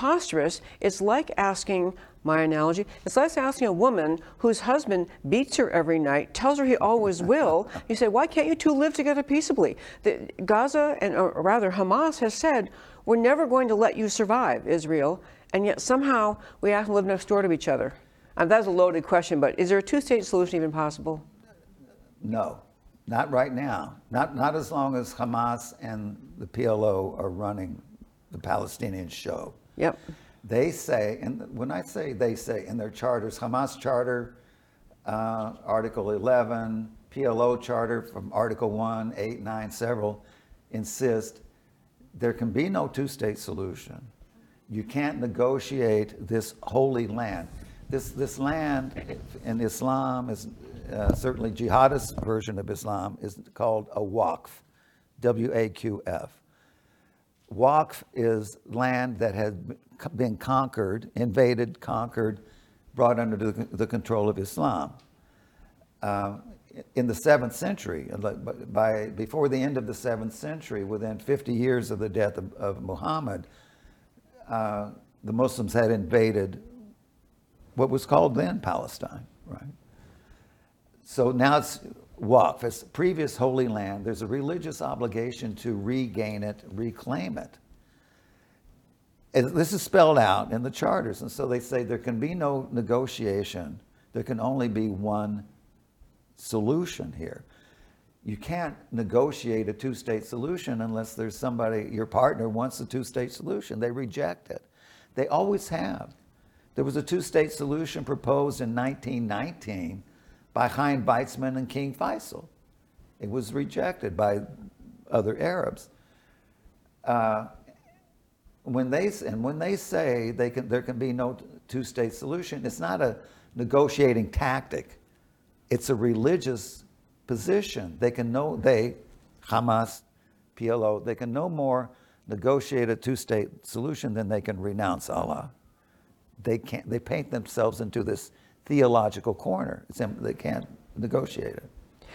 dangerous. It's like asking, my analogy, it's like asking a woman whose husband beats her every night, tells her he always will. You say, why can't you two live together peaceably? The, Gaza, and or rather Hamas, has said, we're never going to let you survive, Israel, and yet somehow we have to live next door to each other. And that's a loaded question, but is there a two-state solution even possible? No, not right now. Not, not as long as Hamas and the P L O are running the Palestinian show. Yep. They say, and when I say they say, in their charters, Hamas charter, uh, Article eleven, P L O charter from Article one, eight, nine, several, insist there can be no two-state solution. You can't negotiate this holy land. This, this land in Islam is uh, certainly jihadist version of Islam is called a waqf, W A Q F. Waqf is land that has been conquered, invaded, conquered, brought under the, the control of Islam. Uh, in the seventh century, by, before the end of the seventh century, within fifty years of the death of, of Muhammad, uh, the Muslims had invaded what was called then Palestine, right? So now it's Waqf, it's previous holy land. There's a religious obligation to regain it, reclaim it. And this is spelled out in the charters, and so they say there can be no negotiation. There can only be one solution here. You can't negotiate a two-state solution unless there's somebody, your partner wants a two-state solution. They reject it. They always have. There was a two-state solution proposed in nineteen nineteen by Chaim Weizmann and King Faisal. It was rejected by other Arabs. Uh, when they and when they say they can, there can be no two-state solution, it's not a negotiating tactic. It's a religious position. They can no they, Hamas, P L O, they can no more negotiate a two-state solution than they can renounce Allah. They can't. They paint themselves into this theological corner. It's, they can't negotiate it.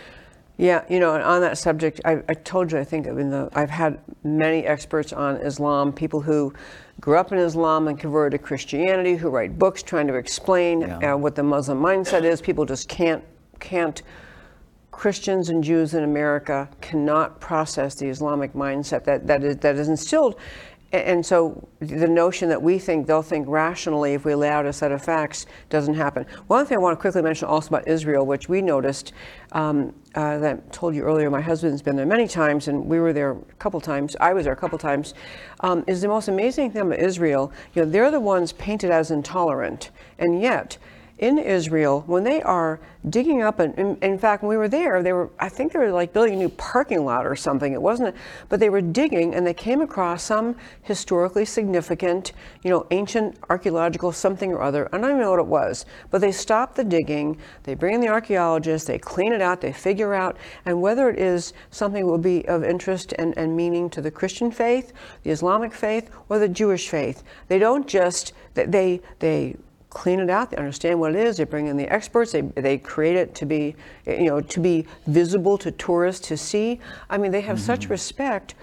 Yeah, you know, and on that subject, I, I told you, I think, in the, I've had many experts on Islam, people who grew up in Islam and converted to Christianity, who write books trying to explain Yeah. uh, what the Muslim mindset is. People just can't, can't, Christians and Jews in America cannot process the Islamic mindset that, that, is, that is instilled. And so the notion that we think they'll think rationally if we lay out a set of facts doesn't happen. One thing I want to quickly mention also about Israel, which we noticed, um, uh, that I told you earlier, my husband's been there many times, and we were there a couple times, I was there a couple times, um, is the most amazing thing about Israel. You know, they're the ones painted as intolerant, and yet, in Israel, when they are digging up, and in, in fact, when we were there, they were, I think they were like building a new parking lot or something. It wasn't, but they were digging and they came across some historically significant, you know, ancient archaeological something or other. I don't even know what it was, but they stop the digging, they bring in the archaeologists, they clean it out, they figure out, and whether it is something that will be of interest and, and meaning to the Christian faith, the Islamic faith, or the Jewish faith. They don't just, they, they, clean it out, they understand what it is, they bring in the experts, they, they create it to be, you know, to be visible to tourists to see. I mean, they have mm-hmm. such respect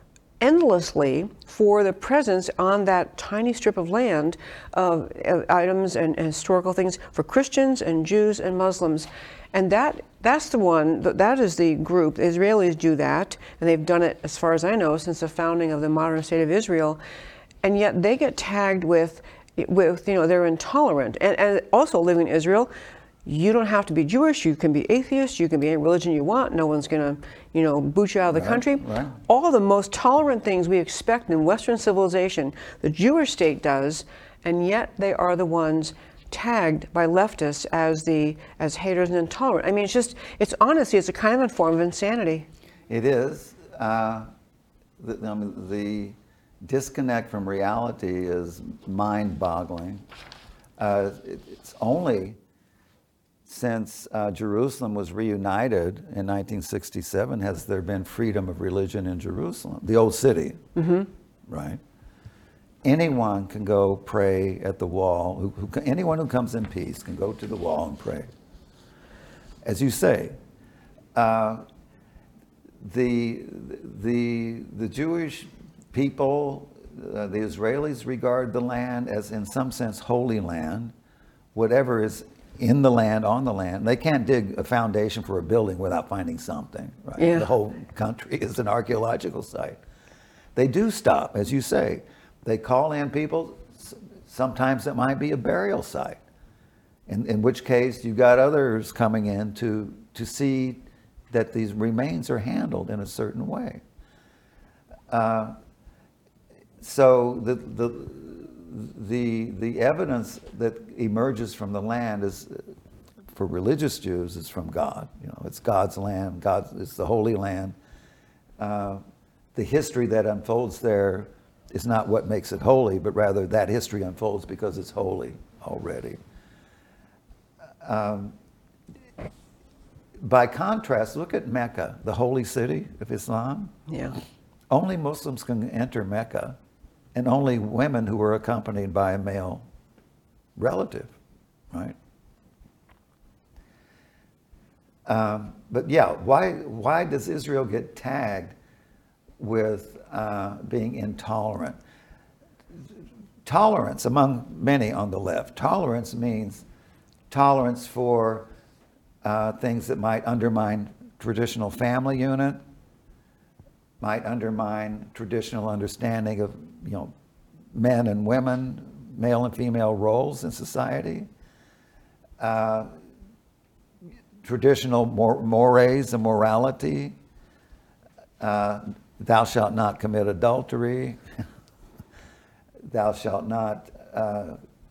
endlessly for the presence on that tiny strip of land of, of items and, and historical things for Christians and Jews and Muslims. And that that's the one, that is the group, the Israelis do that, and they've done it, as far as I know, since the founding of the modern state of Israel. And yet they get tagged with with, you know, they're intolerant. And, and also living in Israel, you don't have to be Jewish, you can be atheist, you can be any religion you want, no one's gonna, you know, boot you out of the right, country. Right. All the most tolerant things we expect in Western civilization, the Jewish state does, and yet they are the ones tagged by leftists as the, as haters and intolerant. I mean, it's just, it's honestly, it's a kind of a form of insanity. It is. Uh, the, I mean, the disconnect from reality is mind-boggling. Uh, it, it's only since uh, Jerusalem was reunited in nineteen sixty-seven has there been freedom of religion in Jerusalem, the old city, mm-hmm. right? Anyone can go pray at the wall. Who, who, anyone who comes in peace can go to the wall and pray. As you say, uh, the, the, the Jewish people, uh, the Israelis regard the land as, in some sense, holy land. Whatever is in the land, on the land, they can't dig a foundation for a building without finding something. Right? Yeah. The whole country is an archaeological site. They do stop, as you say. They call in people. Sometimes it might be a burial site, in, in which case you've got others coming in to, to see that these remains are handled in a certain way. Uh, so the, the, the, the evidence that emerges from the land is, for religious Jews, is from God. You know, it's God's land. God, it's the Holy Land. Uh, the history that unfolds there is not what makes it holy, but rather that history unfolds because it's holy already. Um, by contrast, look at Mecca, the holy city of Islam. Yeah. Only Muslims can enter Mecca, and only women who are accompanied by a male relative, right? Um, but yeah, why, why does Israel get tagged with uh, being intolerant? Tolerance, among many on the left, tolerance means tolerance for uh, things that might undermine traditional family unit, might undermine traditional understanding of, you know, men and women, male and female roles in society, uh, traditional mor- mores and morality, uh, thou shalt not commit adultery, thou shalt not, uh,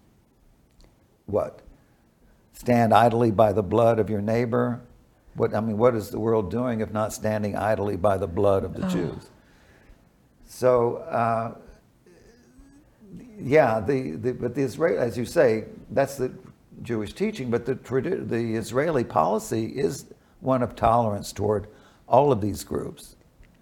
what? Stand idly by the blood of your neighbor. What, I mean, what is the world doing if not standing idly by the blood of the oh. Jews? So, uh, yeah, the, the, but the Israel, as you say, that's the Jewish teaching, but the, the Israeli policy is one of tolerance toward all of these groups.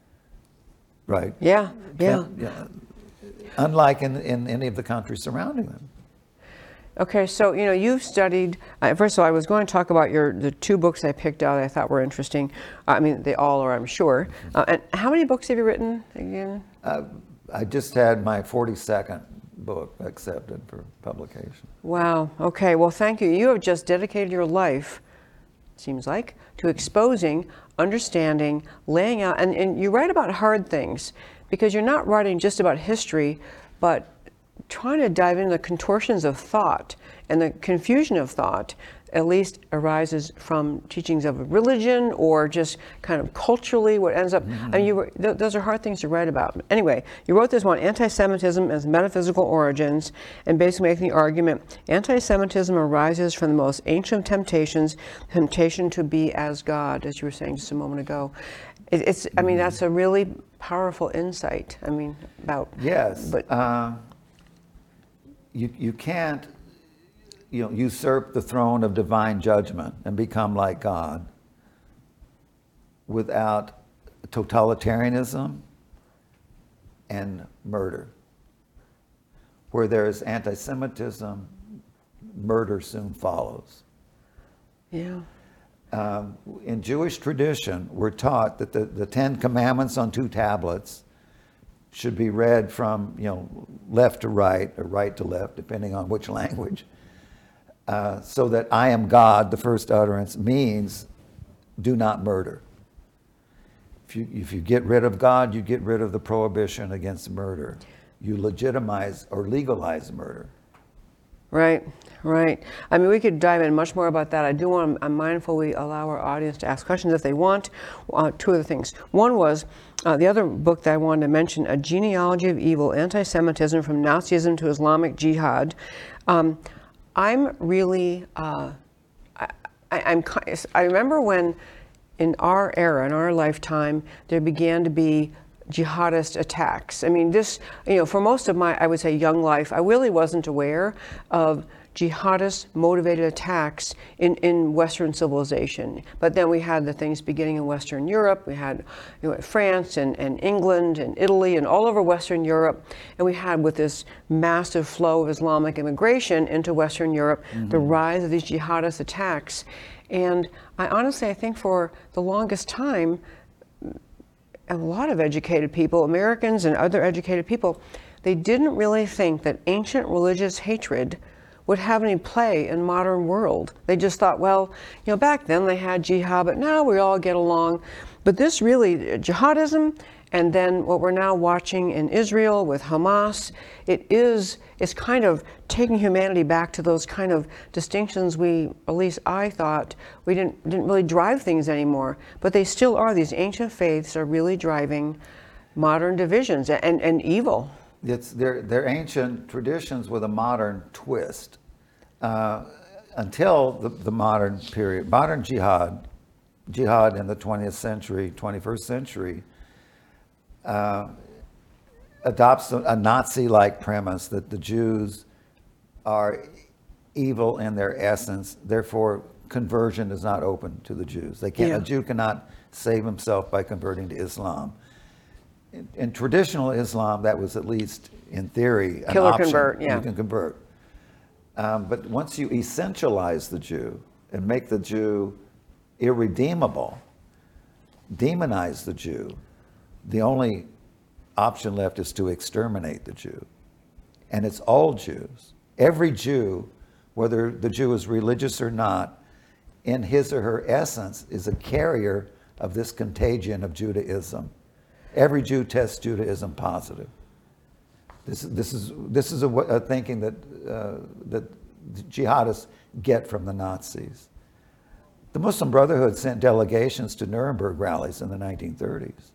Right? Yeah, yeah. yeah. Unlike in, in any of the countries surrounding them. Okay, so, you know, you've studied, uh, first of all, I was going to talk about your the two books I picked out I thought were interesting. I mean, they all are, I'm sure. Uh, and how many books have you written again? Uh, I just had my forty-second book accepted for publication. Wow, okay, well, thank you. You have just dedicated your life, seems like, to exposing, understanding, laying out, and, and you write about hard things, because you're not writing just about history, but trying to dive into the contortions of thought, and the confusion of thought at least arises from teachings of religion or just kind of culturally what ends up, mm-hmm. I mean, you were, th- those are hard things to write about. Anyway, you wrote this one, Anti-Semitism as Metaphysical Origins, and basically making the argument, anti-Semitism arises from the most ancient temptations, temptation to be as God, as you were saying just a moment ago. It, it's, I mean, that's a really powerful insight, I mean, about... Yes. But, uh, You, you can't, you know, usurp the throne of divine judgment and become like God without totalitarianism and murder. Where there is anti-Semitism, murder soon follows. yeah. Um, in Jewish tradition, we're taught that the, the Ten Commandments on two tablets should be read from, you know, left to right or right to left, depending on which language, uh, so that I am God, the first utterance, means do not murder. If you, if you get rid of God, you get rid of the prohibition against murder. You legitimize or legalize murder. Right, right. I mean, we could dive in much more about that. I do want, I'm mindful we allow our audience to ask questions if they want. Uh, two other things. One was, uh, the other book that I wanted to mention, A Genealogy of Evil, Anti-Semitism from Nazism to Islamic Jihad. Um, I'm really, uh, I, I, I'm, I remember when in our era, in our lifetime, there began to be jihadist attacks. I mean, this, you know, for most of my, I would say, young life, I really wasn't aware of jihadist motivated attacks in, in Western civilization. But then we had the things beginning in Western Europe. We had, you know, France and, and England and Italy and all over Western Europe. And we had, with this massive flow of Islamic immigration into Western Europe, mm-hmm. the rise of these jihadist attacks. And I honestly, I think for the longest time, a lot of educated people, Americans and other educated people, they didn't really think that ancient religious hatred would have any play in modern world. They just thought, well, you know, back then they had jihad, but now we all get along. But this really, jihadism, and then what we're now watching in Israel with Hamas, it is, it's kind of taking humanity back to those kind of distinctions we, at least I thought, we didn't, didn't really drive things anymore. But they still are. These ancient faiths are really driving modern divisions and, and evil. It's they're, they're ancient traditions with a modern twist. Uh, until the, the modern period, modern jihad, jihad in the twentieth century, twenty-first century, uh, adopts a, a Nazi-like premise that the Jews are evil in their essence, therefore conversion is not open to the Jews. They can't, Yeah. A Jew cannot save himself by converting to Islam. In, in traditional Islam, that was at least in theory an Kill or option. convert, yeah. You can convert. Um, but once you essentialize the Jew and make the Jew irredeemable, demonize the Jew, the only option left is to exterminate the Jew. And it's all Jews. Every Jew, whether the Jew is religious or not, in his or her essence is a carrier of this contagion of Judaism. Every Jew tests Judaism positive. This, this is, this is a, a thinking that, uh, that jihadists get from the Nazis. The Muslim Brotherhood sent delegations to Nuremberg rallies in the nineteen thirties.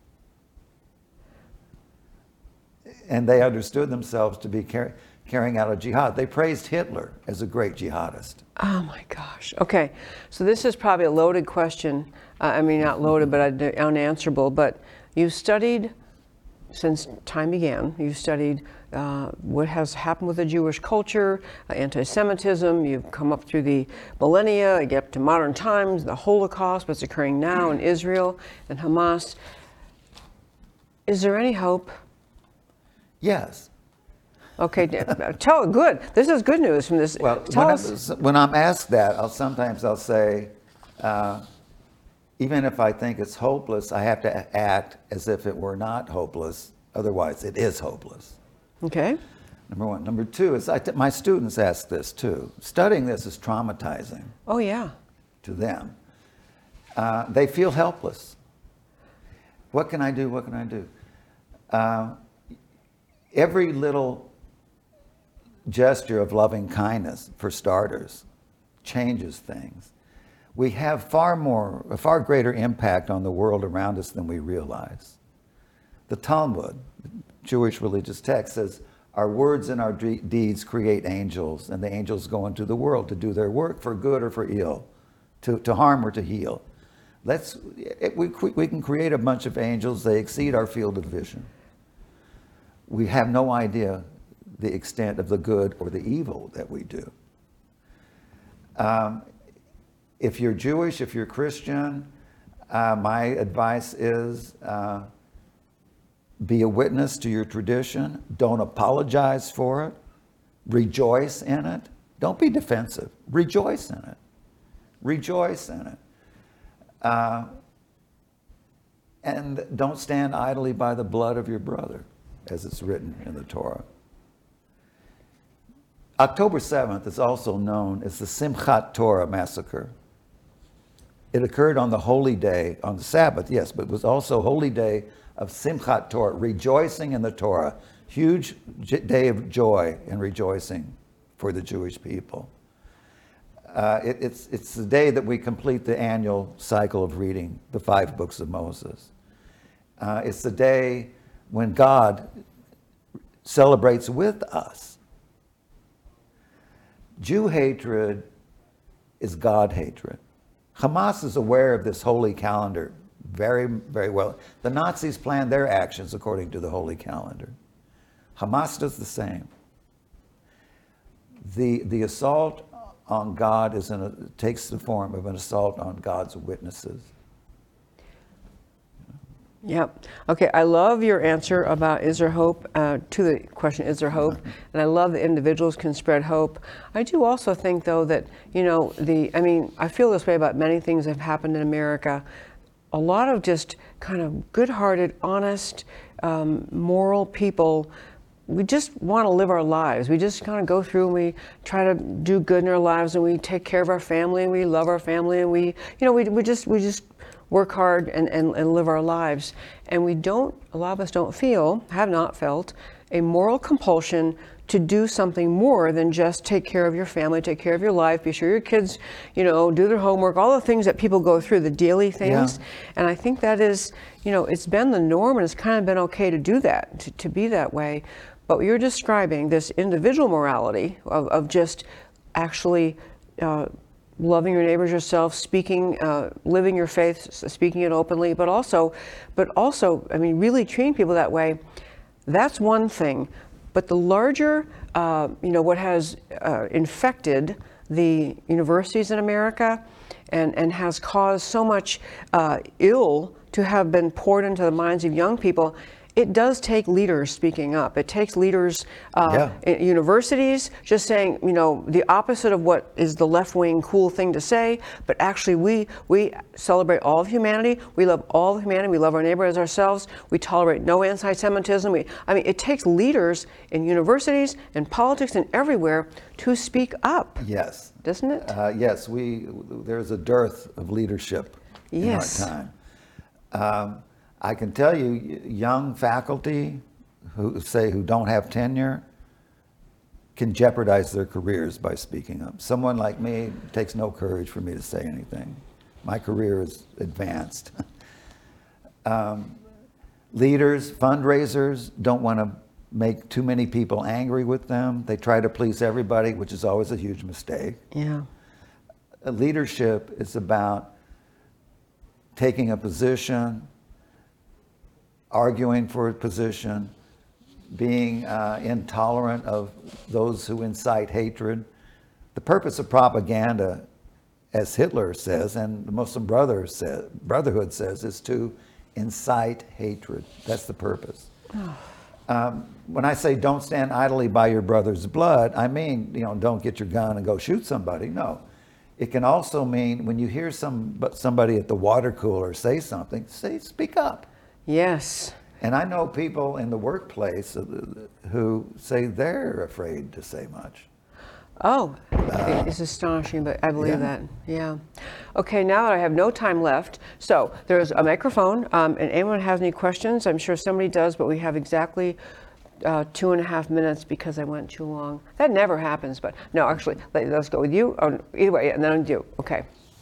And they understood themselves to be car- carrying out a jihad. They praised Hitler as a great jihadist. Oh my gosh. Okay, so this is probably a loaded question. Uh, I mean, not loaded, but unanswerable. But you've studied, since time began, you've studied uh, what has happened with the Jewish culture, uh, anti-Semitism. You've come up through the millennia, you get up to modern times, the Holocaust, what's occurring now in Israel and Hamas. Is there any hope? Yes. Okay, tell good. This is good news from this. Well, tell when, us. I, when I'm asked that, I'll sometimes I'll say, uh, even if I think it's hopeless, I have to act as if it were not hopeless. Otherwise, it is hopeless. Okay. Number one. Number two is I t- my students ask this too. Studying this is traumatizing Oh yeah. to them. Uh, they feel helpless. What can I do? What can I do? Uh, every little gesture of loving kindness, for starters, changes things. We have far more, a far greater impact on the world around us than we realize. The Talmud, the Jewish religious text, says, our words and our de- deeds create angels, and the angels go into the world to do their work for good or for ill, to, to harm or to heal. Let's, it, we, we can create a bunch of angels, they exceed our field of vision. We have no idea the extent of the good or the evil that we do. Um, if you're Jewish, if you're Christian, uh, my advice is uh, be a witness to your tradition. Don't apologize for it. Rejoice in it. Don't be defensive. Rejoice in it. Rejoice in it. Uh, and don't stand idly by the blood of your brother, as it's written in the Torah. October seventh is also known as the Simchat Torah massacre. It occurred on the holy day, on the Sabbath, yes, but it was also holy day of Simchat Torah, rejoicing in the Torah. Huge j- day of joy and rejoicing for the Jewish people. Uh, it, it's, it's the day that we complete the annual cycle of reading the five books of Moses. Uh, it's the day when God celebrates with us. Jew hatred is God hatred. Hamas is aware of this holy calendar very, very well. The Nazis planned their actions according to the holy calendar. Hamas does the same. The, the assault on God is in a, takes the form of an assault on God's witnesses. Yep. Okay, I love your answer about is there hope, uh, to the question, is there hope? And I love that individuals can spread hope. I do also think, though, that, you know, the, I mean, I feel this way about many things that have happened in America. A lot of just kind of good-hearted, honest, um, moral people we just want to live our lives. We just kind of go through and we try to do good in our lives, and we take care of our family, and we love our family, and we, you know, we, we just we just work hard and, and, and live our lives. And we don't, a lot of us don't feel, have not felt, a moral compulsion to do something more than just take care of your family, take care of your life, be sure your kids, you know, do their homework, all the things that people go through, the daily things. Yeah. And I think that is, you know, it's been the norm, and it's kind of been okay to do that, to, to be that way. But you're describing this individual morality of, of just actually uh, loving your neighbors yourself, speaking, uh, living your faith, speaking it openly, but also, but also, I mean, really treating people that way. That's one thing. But the larger, uh, you know, what has uh, infected the universities in America and, and has caused so much uh, ill to have been poured into the minds of young people, it does take leaders speaking up. It takes leaders uh, Yeah. in universities just saying, you know, the opposite of what is the left-wing cool thing to say, but actually we we celebrate all of humanity. We love all of humanity. We love our neighbor as ourselves. We tolerate no anti-Semitism. We, I mean, it takes leaders in universities and politics and everywhere to speak up, Yes. doesn't it? Uh, yes, we, there's a dearth of leadership Yes. in our time. Um, I can tell you, y- young faculty who say who don't have tenure can jeopardize their careers by speaking up. Someone like me, it takes no courage for me to say anything. My career is advanced. um, leaders, fundraisers don't want to make too many people angry with them. They try to please everybody, which is always a huge mistake. Yeah. Uh, Leadership is about taking a position, arguing for a position, being uh, intolerant of those who incite hatred. The purpose of propaganda, as Hitler says, and the Muslim Brothers say, Brotherhood says, is to incite hatred. That's the purpose. Um, when I say don't stand idly by your brother's blood, I mean, you know, don't get your gun and go shoot somebody. No. It can also mean when you hear some but somebody at the water cooler say something, say, speak up. Yes. And I know people in the workplace who say they're afraid to say much. Oh, it's astonishing, but I believe yeah. that. Yeah. Okay, now I have no time left. So there's a microphone, um, and anyone has any questions? I'm sure somebody does, but we have exactly uh, two and a half minutes because I went too long. That never happens, but no, actually, let, let's go with you. Oh, either way, and then you. Okay.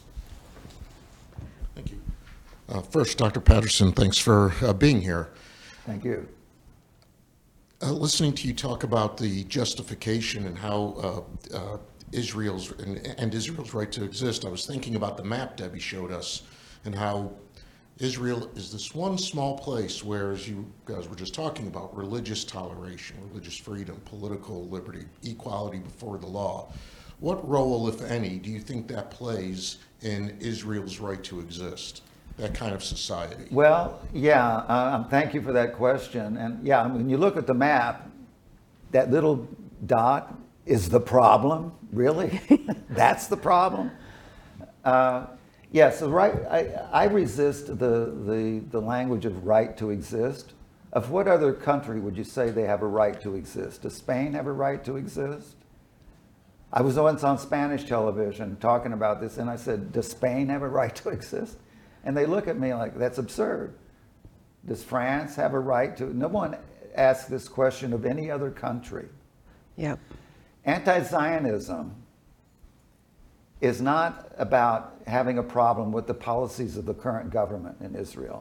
Thank you. Uh, first, Doctor Patterson, thanks for uh, being here. Thank you. Uh, listening to you talk about the justification and how uh, uh, Israel's and, and Israel's right to exist, I was thinking about the map Debbie showed us and how Israel is this one small place where, as you guys were just talking about, religious toleration, religious freedom, political liberty, equality before the law. What role, if any, do you think that plays in Israel's right to exist? That kind of society? Well, yeah, uh, thank you for that question. And yeah, I mean, when you look at the map, that little dot is the problem, really? That's the problem? Uh, yeah, so right, I, I resist the, the, the language of right to exist. Of what other country would you say they have a right to exist? Does Spain have a right to exist? I was once on Spanish television talking about this, and I said, does Spain have a right to exist? And they look at me like, that's absurd. Does France have a right to? No one asks this question of any other country. Yep. Anti-Zionism is not about having a problem with the policies of the current government in Israel.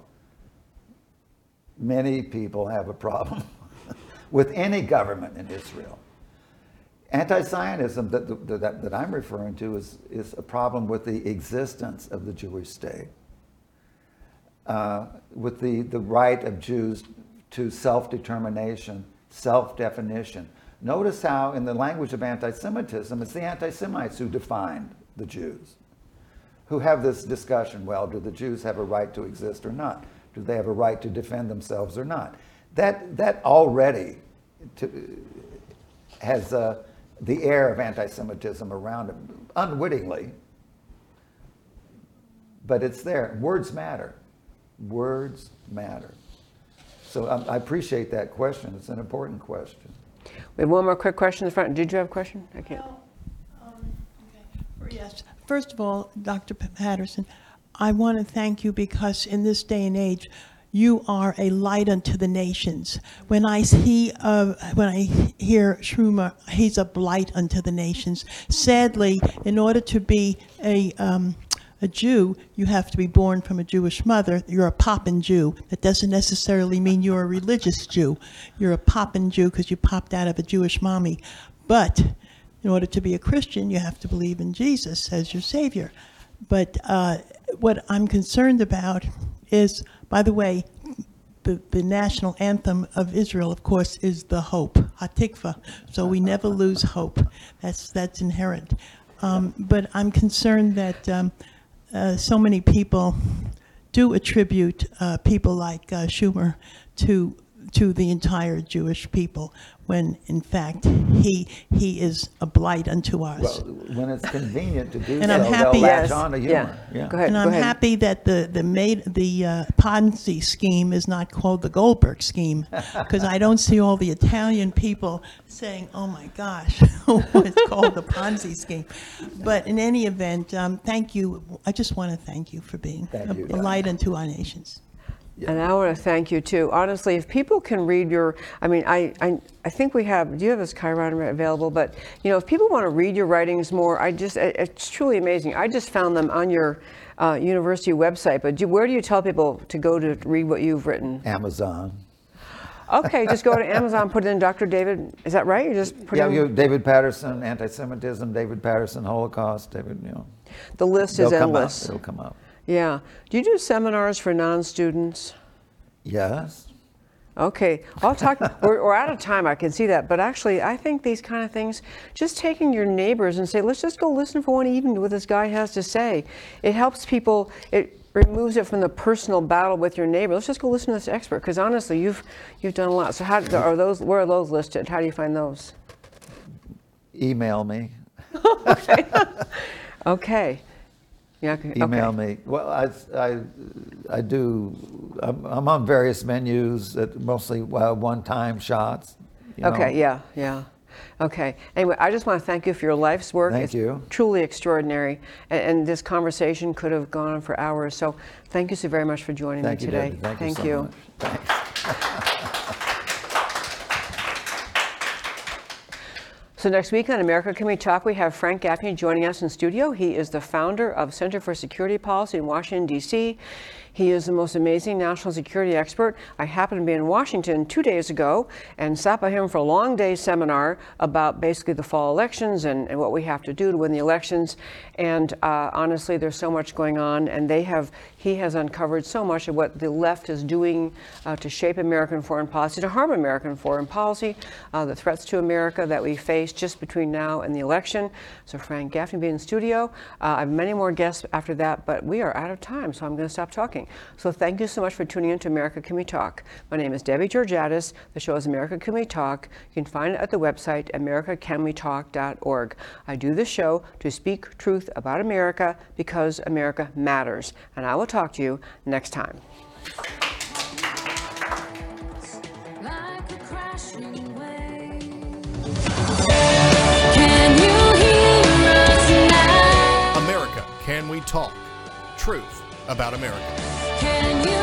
Many people have a problem with any government in Israel. Anti-Zionism that, that, that I'm referring to is, is a problem with the existence of the Jewish state. Uh, with the, the right of Jews to self-determination, self-definition. Notice how in the language of anti-Semitism, it's the anti-Semites who defined the Jews, who have this discussion, well, do the Jews have a right to exist or not? Do they have a right to defend themselves or not? That, that already to, has uh, the air of anti-Semitism around it, unwittingly, but it's there. Words matter. Words matter. So I, I appreciate that question. It's an important question. We have one more quick question in the front. Did you have a question? I can't. Well, um, okay. Yes. First of all, Doctor Patterson, I want to thank you because in this day and age, you are a light unto the nations. When I see, uh, when I hear Schumer, he's a blight unto the nations. Sadly, in order to be a um, a Jew, you have to be born from a Jewish mother. You're a poppin' Jew. That doesn't necessarily mean you're a religious Jew. You're a poppin' Jew because you popped out of a Jewish mommy. But in order to be a Christian, you have to believe in Jesus as your Savior. But uh, what I'm concerned about is, by the way, the, the national anthem of Israel, of course, is the hope, Hatikva. So we never lose hope. That's that's inherent. Um, but I'm concerned that um, uh, so many people do attribute uh, people like uh, Schumer to to the entire Jewish people, when in fact he he is a blight unto us. Well, when it's convenient to do And so, I'm happy- they'll latch Yes. on to Yeah. humor. Yeah. Go ahead. And I'm ahead. happy that the the made the uh, Ponzi scheme is not called the Goldberg scheme, because I don't see all the Italian people saying, "Oh my gosh, it's called the Ponzi scheme." But in any event, um, thank you. I just want to thank you for being Thank a, you, a Donna. light unto our nations. And I want to thank you too. Honestly, if people can read your, I mean, I, I, I think we have, do you have this Chiron available? But, you know, if people want to read your writings more, I just, it- it's truly amazing. I just found them on your uh, university website. But do, where do you tell people to go to read what you've written? Amazon. Okay, just go to Amazon, put in Doctor David, is that right? You just put Yeah, in, you, David Patterson, anti-Semitism, David Patterson, Holocaust, David, you know. the list They'll is come endless. up. It'll come up. Yeah. Do you do seminars for non-students? Yes. Okay, I'll talk, we're, we're out of time, I can see that, but actually, I think these kind of things, just taking your neighbors and say, let's just go listen for one evening to what this guy has to say. It helps people, it removes it from the personal battle with your neighbor. Let's just go listen to this expert, because honestly, you've you've done a lot. So how are those, where are those listed? How do you find those? Email me. Okay. Yeah, okay. Email me. Well, I, I, I do, I'm, I'm on various menus, that mostly uh, one-time shots. you Okay, know. yeah, yeah. Okay. Anyway, I just want to thank you for your life's work. Thank it's you. Truly extraordinary. And, and this conversation could have gone on for hours. So thank you so very much for joining Thank me you, today. Debbie. Thank, you so much. Thanks. So next week on America Can We Talk, we have Frank Gaffney joining us in studio. He is the founder of Center for Security Policy in Washington, D C He is the most amazing national security expert. I happened to be in Washington two days ago and sat by him for a long day seminar about basically the fall elections and, and what we have to do to win the elections. And uh, honestly, there's so much going on, and they have he has uncovered so much of what the left is doing uh, to shape American foreign policy, to harm American foreign policy, uh, the threats to America that we face just between now and the election. So Frank Gaffney will be in the studio. Uh, I have many more guests after that, but we are out of time, so I'm going to stop talking. So thank you so much for tuning in to America Can We Talk. My name is Debbie Georgatos. The show is America Can We Talk. You can find it at the website america can we talk dot org. I do this show to speak truth about America because America matters. And I will talk to you next time. Like a crashing wave. Can you hear us now? America Can We Talk? Truth about America. Can you